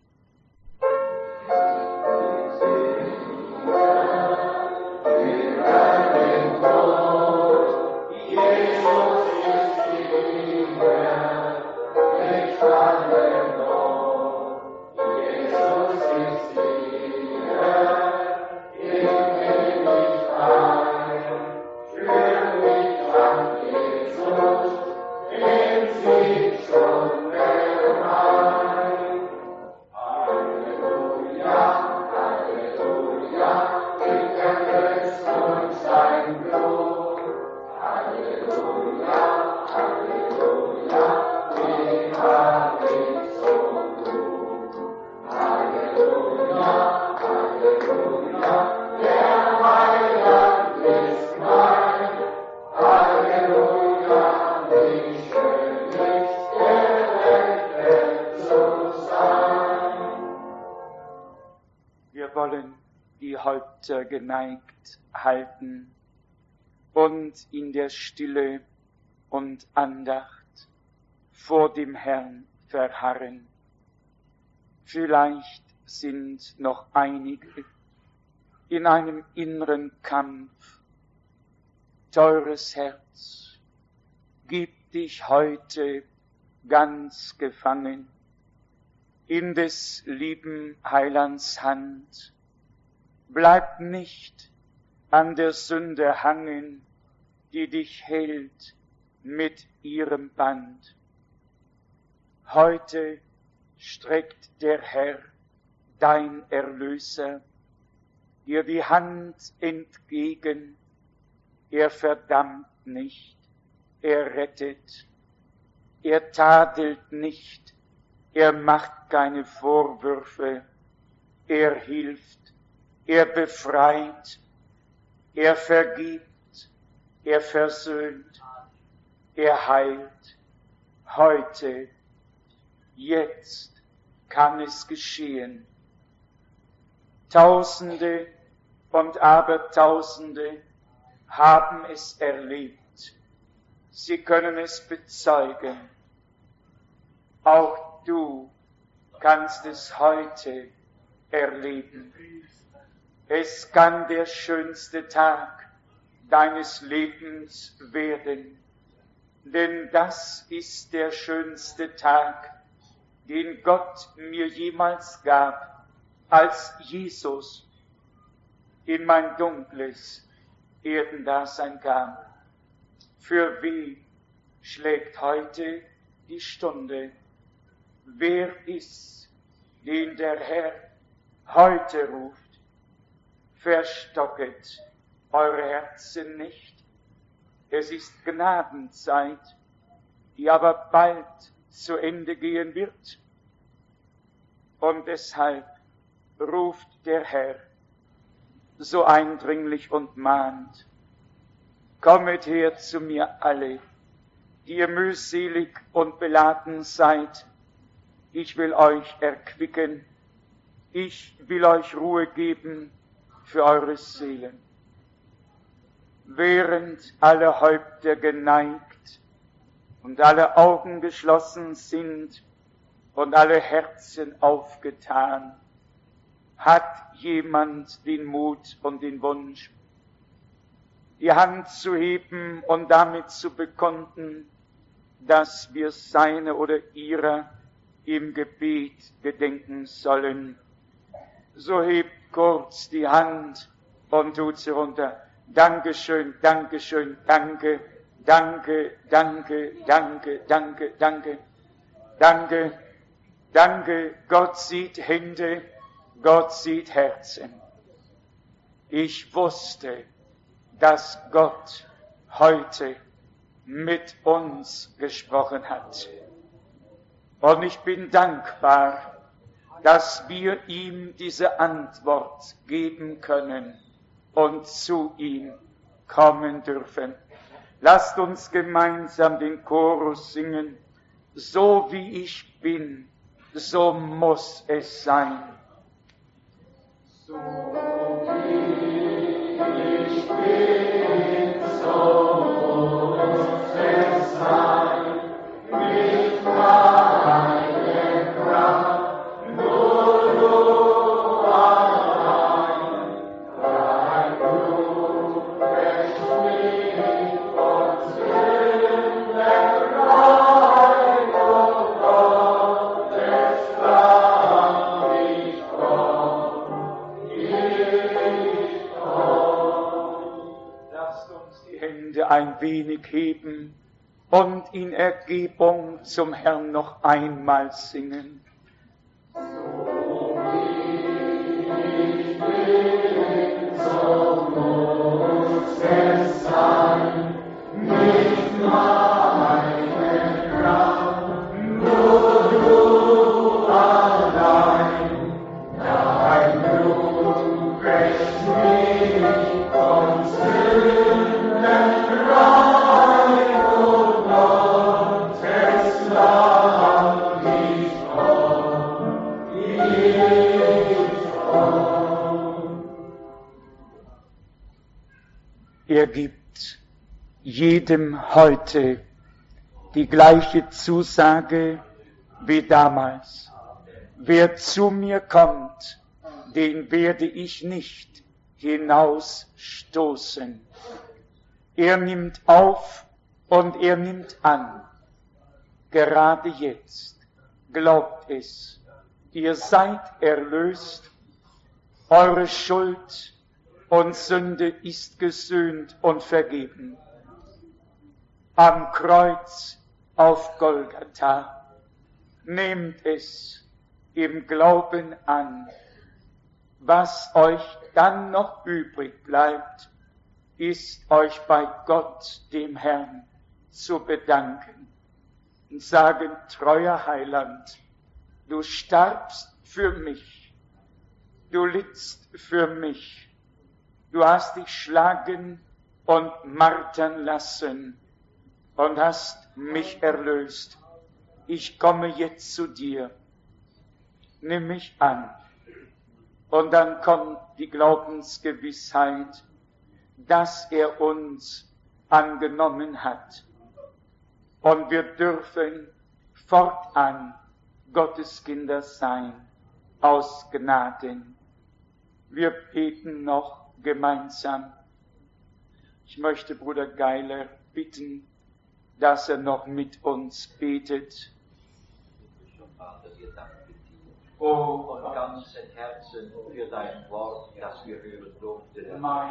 Speaker 1: Geneigt halten und in der Stille und Andacht vor dem Herrn verharren. Vielleicht sind noch einige in einem inneren Kampf. Teures Herz, gib dich heute ganz gefangen in des lieben Heilands Hand. Bleib nicht an der Sünde hangen, die dich hält mit ihrem Band. Heute streckt der Herr, dein Erlöser, dir die Hand entgegen. Er verdammt nicht, er rettet, er tadelt nicht, er macht keine Vorwürfe, er hilft, er befreit, er vergibt, er versöhnt, er heilt. Heute, jetzt kann es geschehen. Tausende und Abertausende haben es erlebt. Sie können es bezeugen. Auch du kannst es heute erleben. Es kann der schönste Tag deines Lebens werden, denn das ist der schönste Tag, den Gott mir jemals gab, als Jesus in mein dunkles Erdendasein kam. Für wen schlägt heute die Stunde? Wer ist, den der Herr heute ruft? Verstocket eure Herzen nicht. Es ist Gnadenzeit, die aber bald zu Ende gehen wird. Und deshalb ruft der Herr so eindringlich und mahnt: Kommet her zu mir alle, die ihr mühselig und beladen seid. Ich will euch erquicken, ich will euch Ruhe geben für eure Seelen. Während alle Häupter geneigt und alle Augen geschlossen sind und alle Herzen aufgetan, hat jemand den Mut und den Wunsch, die Hand zu heben und damit zu bekunden, dass wir seine oder ihrer im Gebet gedenken sollen. So hebt kurz die Hand und tut sie runter. Dankeschön, Dankeschön, danke, danke, danke, danke, danke, danke, danke, danke. Gott sieht Hände, Gott sieht Herzen. Ich wusste, dass Gott heute mit uns gesprochen hat. Und ich bin dankbar, dass wir ihm diese Antwort geben können und zu ihm kommen dürfen. Lasst uns gemeinsam den Chorus singen. So wie ich bin, so muss es sein.
Speaker 2: So wie ich bin, so muss es sein. Nicht meine Kraft, nur du allein. Dein Blut wäscht mich von Sünden rein, o Gottes Lamm, ich komm, ich komm.
Speaker 1: Lasst uns die Hände ein wenig heben und in Ergebung zum Herrn noch einmal singen.
Speaker 2: So wie ich bin, so muss es sein. Nicht meine Kraft, nur du allein. Dein Blut wäscht mich von Sünden rein, o Gottes Lamm, ich komm, ich komm.
Speaker 1: Er gibt jedem heute die gleiche Zusage wie damals. Wer zu mir kommt, den werde ich nicht hinausstoßen. Er nimmt auf und er nimmt an. Gerade jetzt, glaubt es, ihr seid erlöst, eure Schuld und Sünde ist gesühnt und vergeben. Am Kreuz auf Golgatha, nehmt es im Glauben an. Was euch dann noch übrig bleibt, ist euch bei Gott, dem Herrn, zu bedanken und sagen: Treuer Heiland, du starbst für mich, du littst für mich, du hast dich schlagen und martern lassen und hast mich erlöst. Ich komme jetzt zu dir, nimm mich an Und dann kommt die Glaubensgewissheit, dass er uns angenommen hat. Und wir dürfen fortan Gottes Kinder sein, aus Gnaden. Wir beten noch gemeinsam. Ich möchte Bruder Geiler bitten, dass er noch mit uns betet.
Speaker 3: Oh, von ganzem Herzen für dein Wort, das wir hören durften.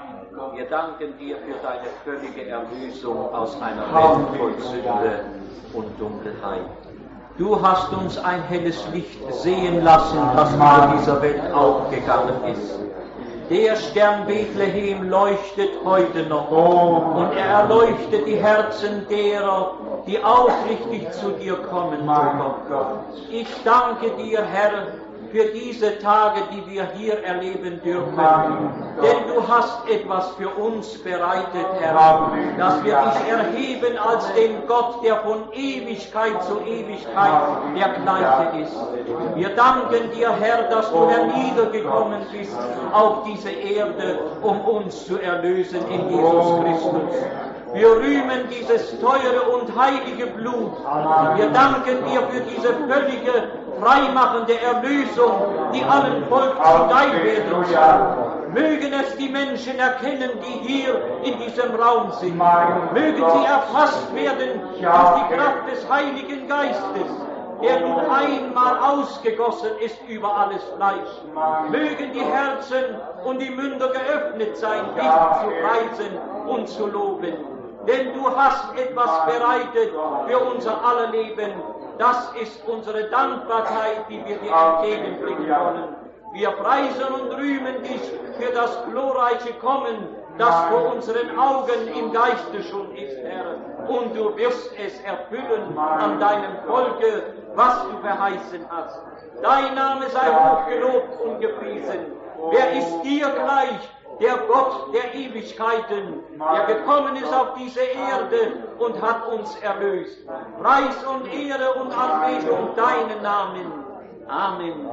Speaker 3: Wir danken dir für deine völlige Erlösung aus einer Welt voll Sünde und Dunkelheit. Du hast uns ein helles Licht sehen lassen, das über dieser Welt aufgegangen ist. Der Stern Bethlehem leuchtet heute noch und er erleuchtet die Herzen derer, die aufrichtig zu dir kommen, o Gott. Ich danke dir, Herr, für diese Tage, die wir hier erleben dürfen. Denn du hast etwas für uns bereitet, Herr, dass wir dich erheben als den Gott, der von Ewigkeit zu Ewigkeit der Gleiche ist. Wir danken dir, Herr, dass du herniedergekommen bist auf diese Erde, um uns zu erlösen in Jesus Christus. Wir rühmen dieses teure und heilige Blut. Wir danken dir für diese völlige, freimachende Erlösung, die allen Volk zu Teil werden soll. Mögen es die Menschen erkennen, die hier in diesem Raum sind. Mögen sie erfasst werden durch die Kraft des Heiligen Geistes, der nun einmal ausgegossen ist über alles Fleisch. Mögen die Herzen und die Münder geöffnet sein, dich zu preisen und zu loben. Denn du hast etwas bereitet für unser aller Leben. Das ist unsere Dankbarkeit, die wir dir entgegenbringen wollen. Wir preisen und rühmen dich für das glorreiche Kommen, das vor unseren Augen im Geiste schon ist, Herr. Und du wirst es erfüllen an deinem Volke, was du verheißen hast. Dein Name sei hochgelobt und gepriesen. Wer ist dir gleich? Der Gott der Ewigkeiten, der gekommen ist auf diese Erde und hat uns erlöst. Preis und Ehre und Anbetung deinen Namen. Amen.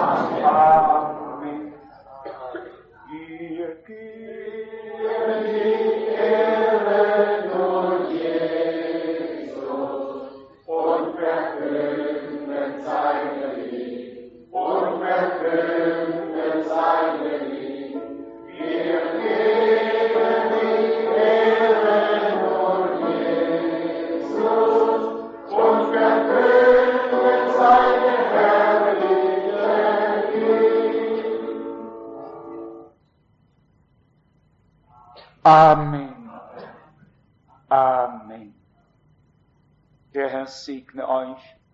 Speaker 1: Amen. Wir geben die Ehre durch Jesus und verkünden seine Liebe und verkünden seine Liebe. Wir geben die Ehre nur Jesus und verkünden seine herrliche Liebe. Amen. Amen. Der Herr segne euch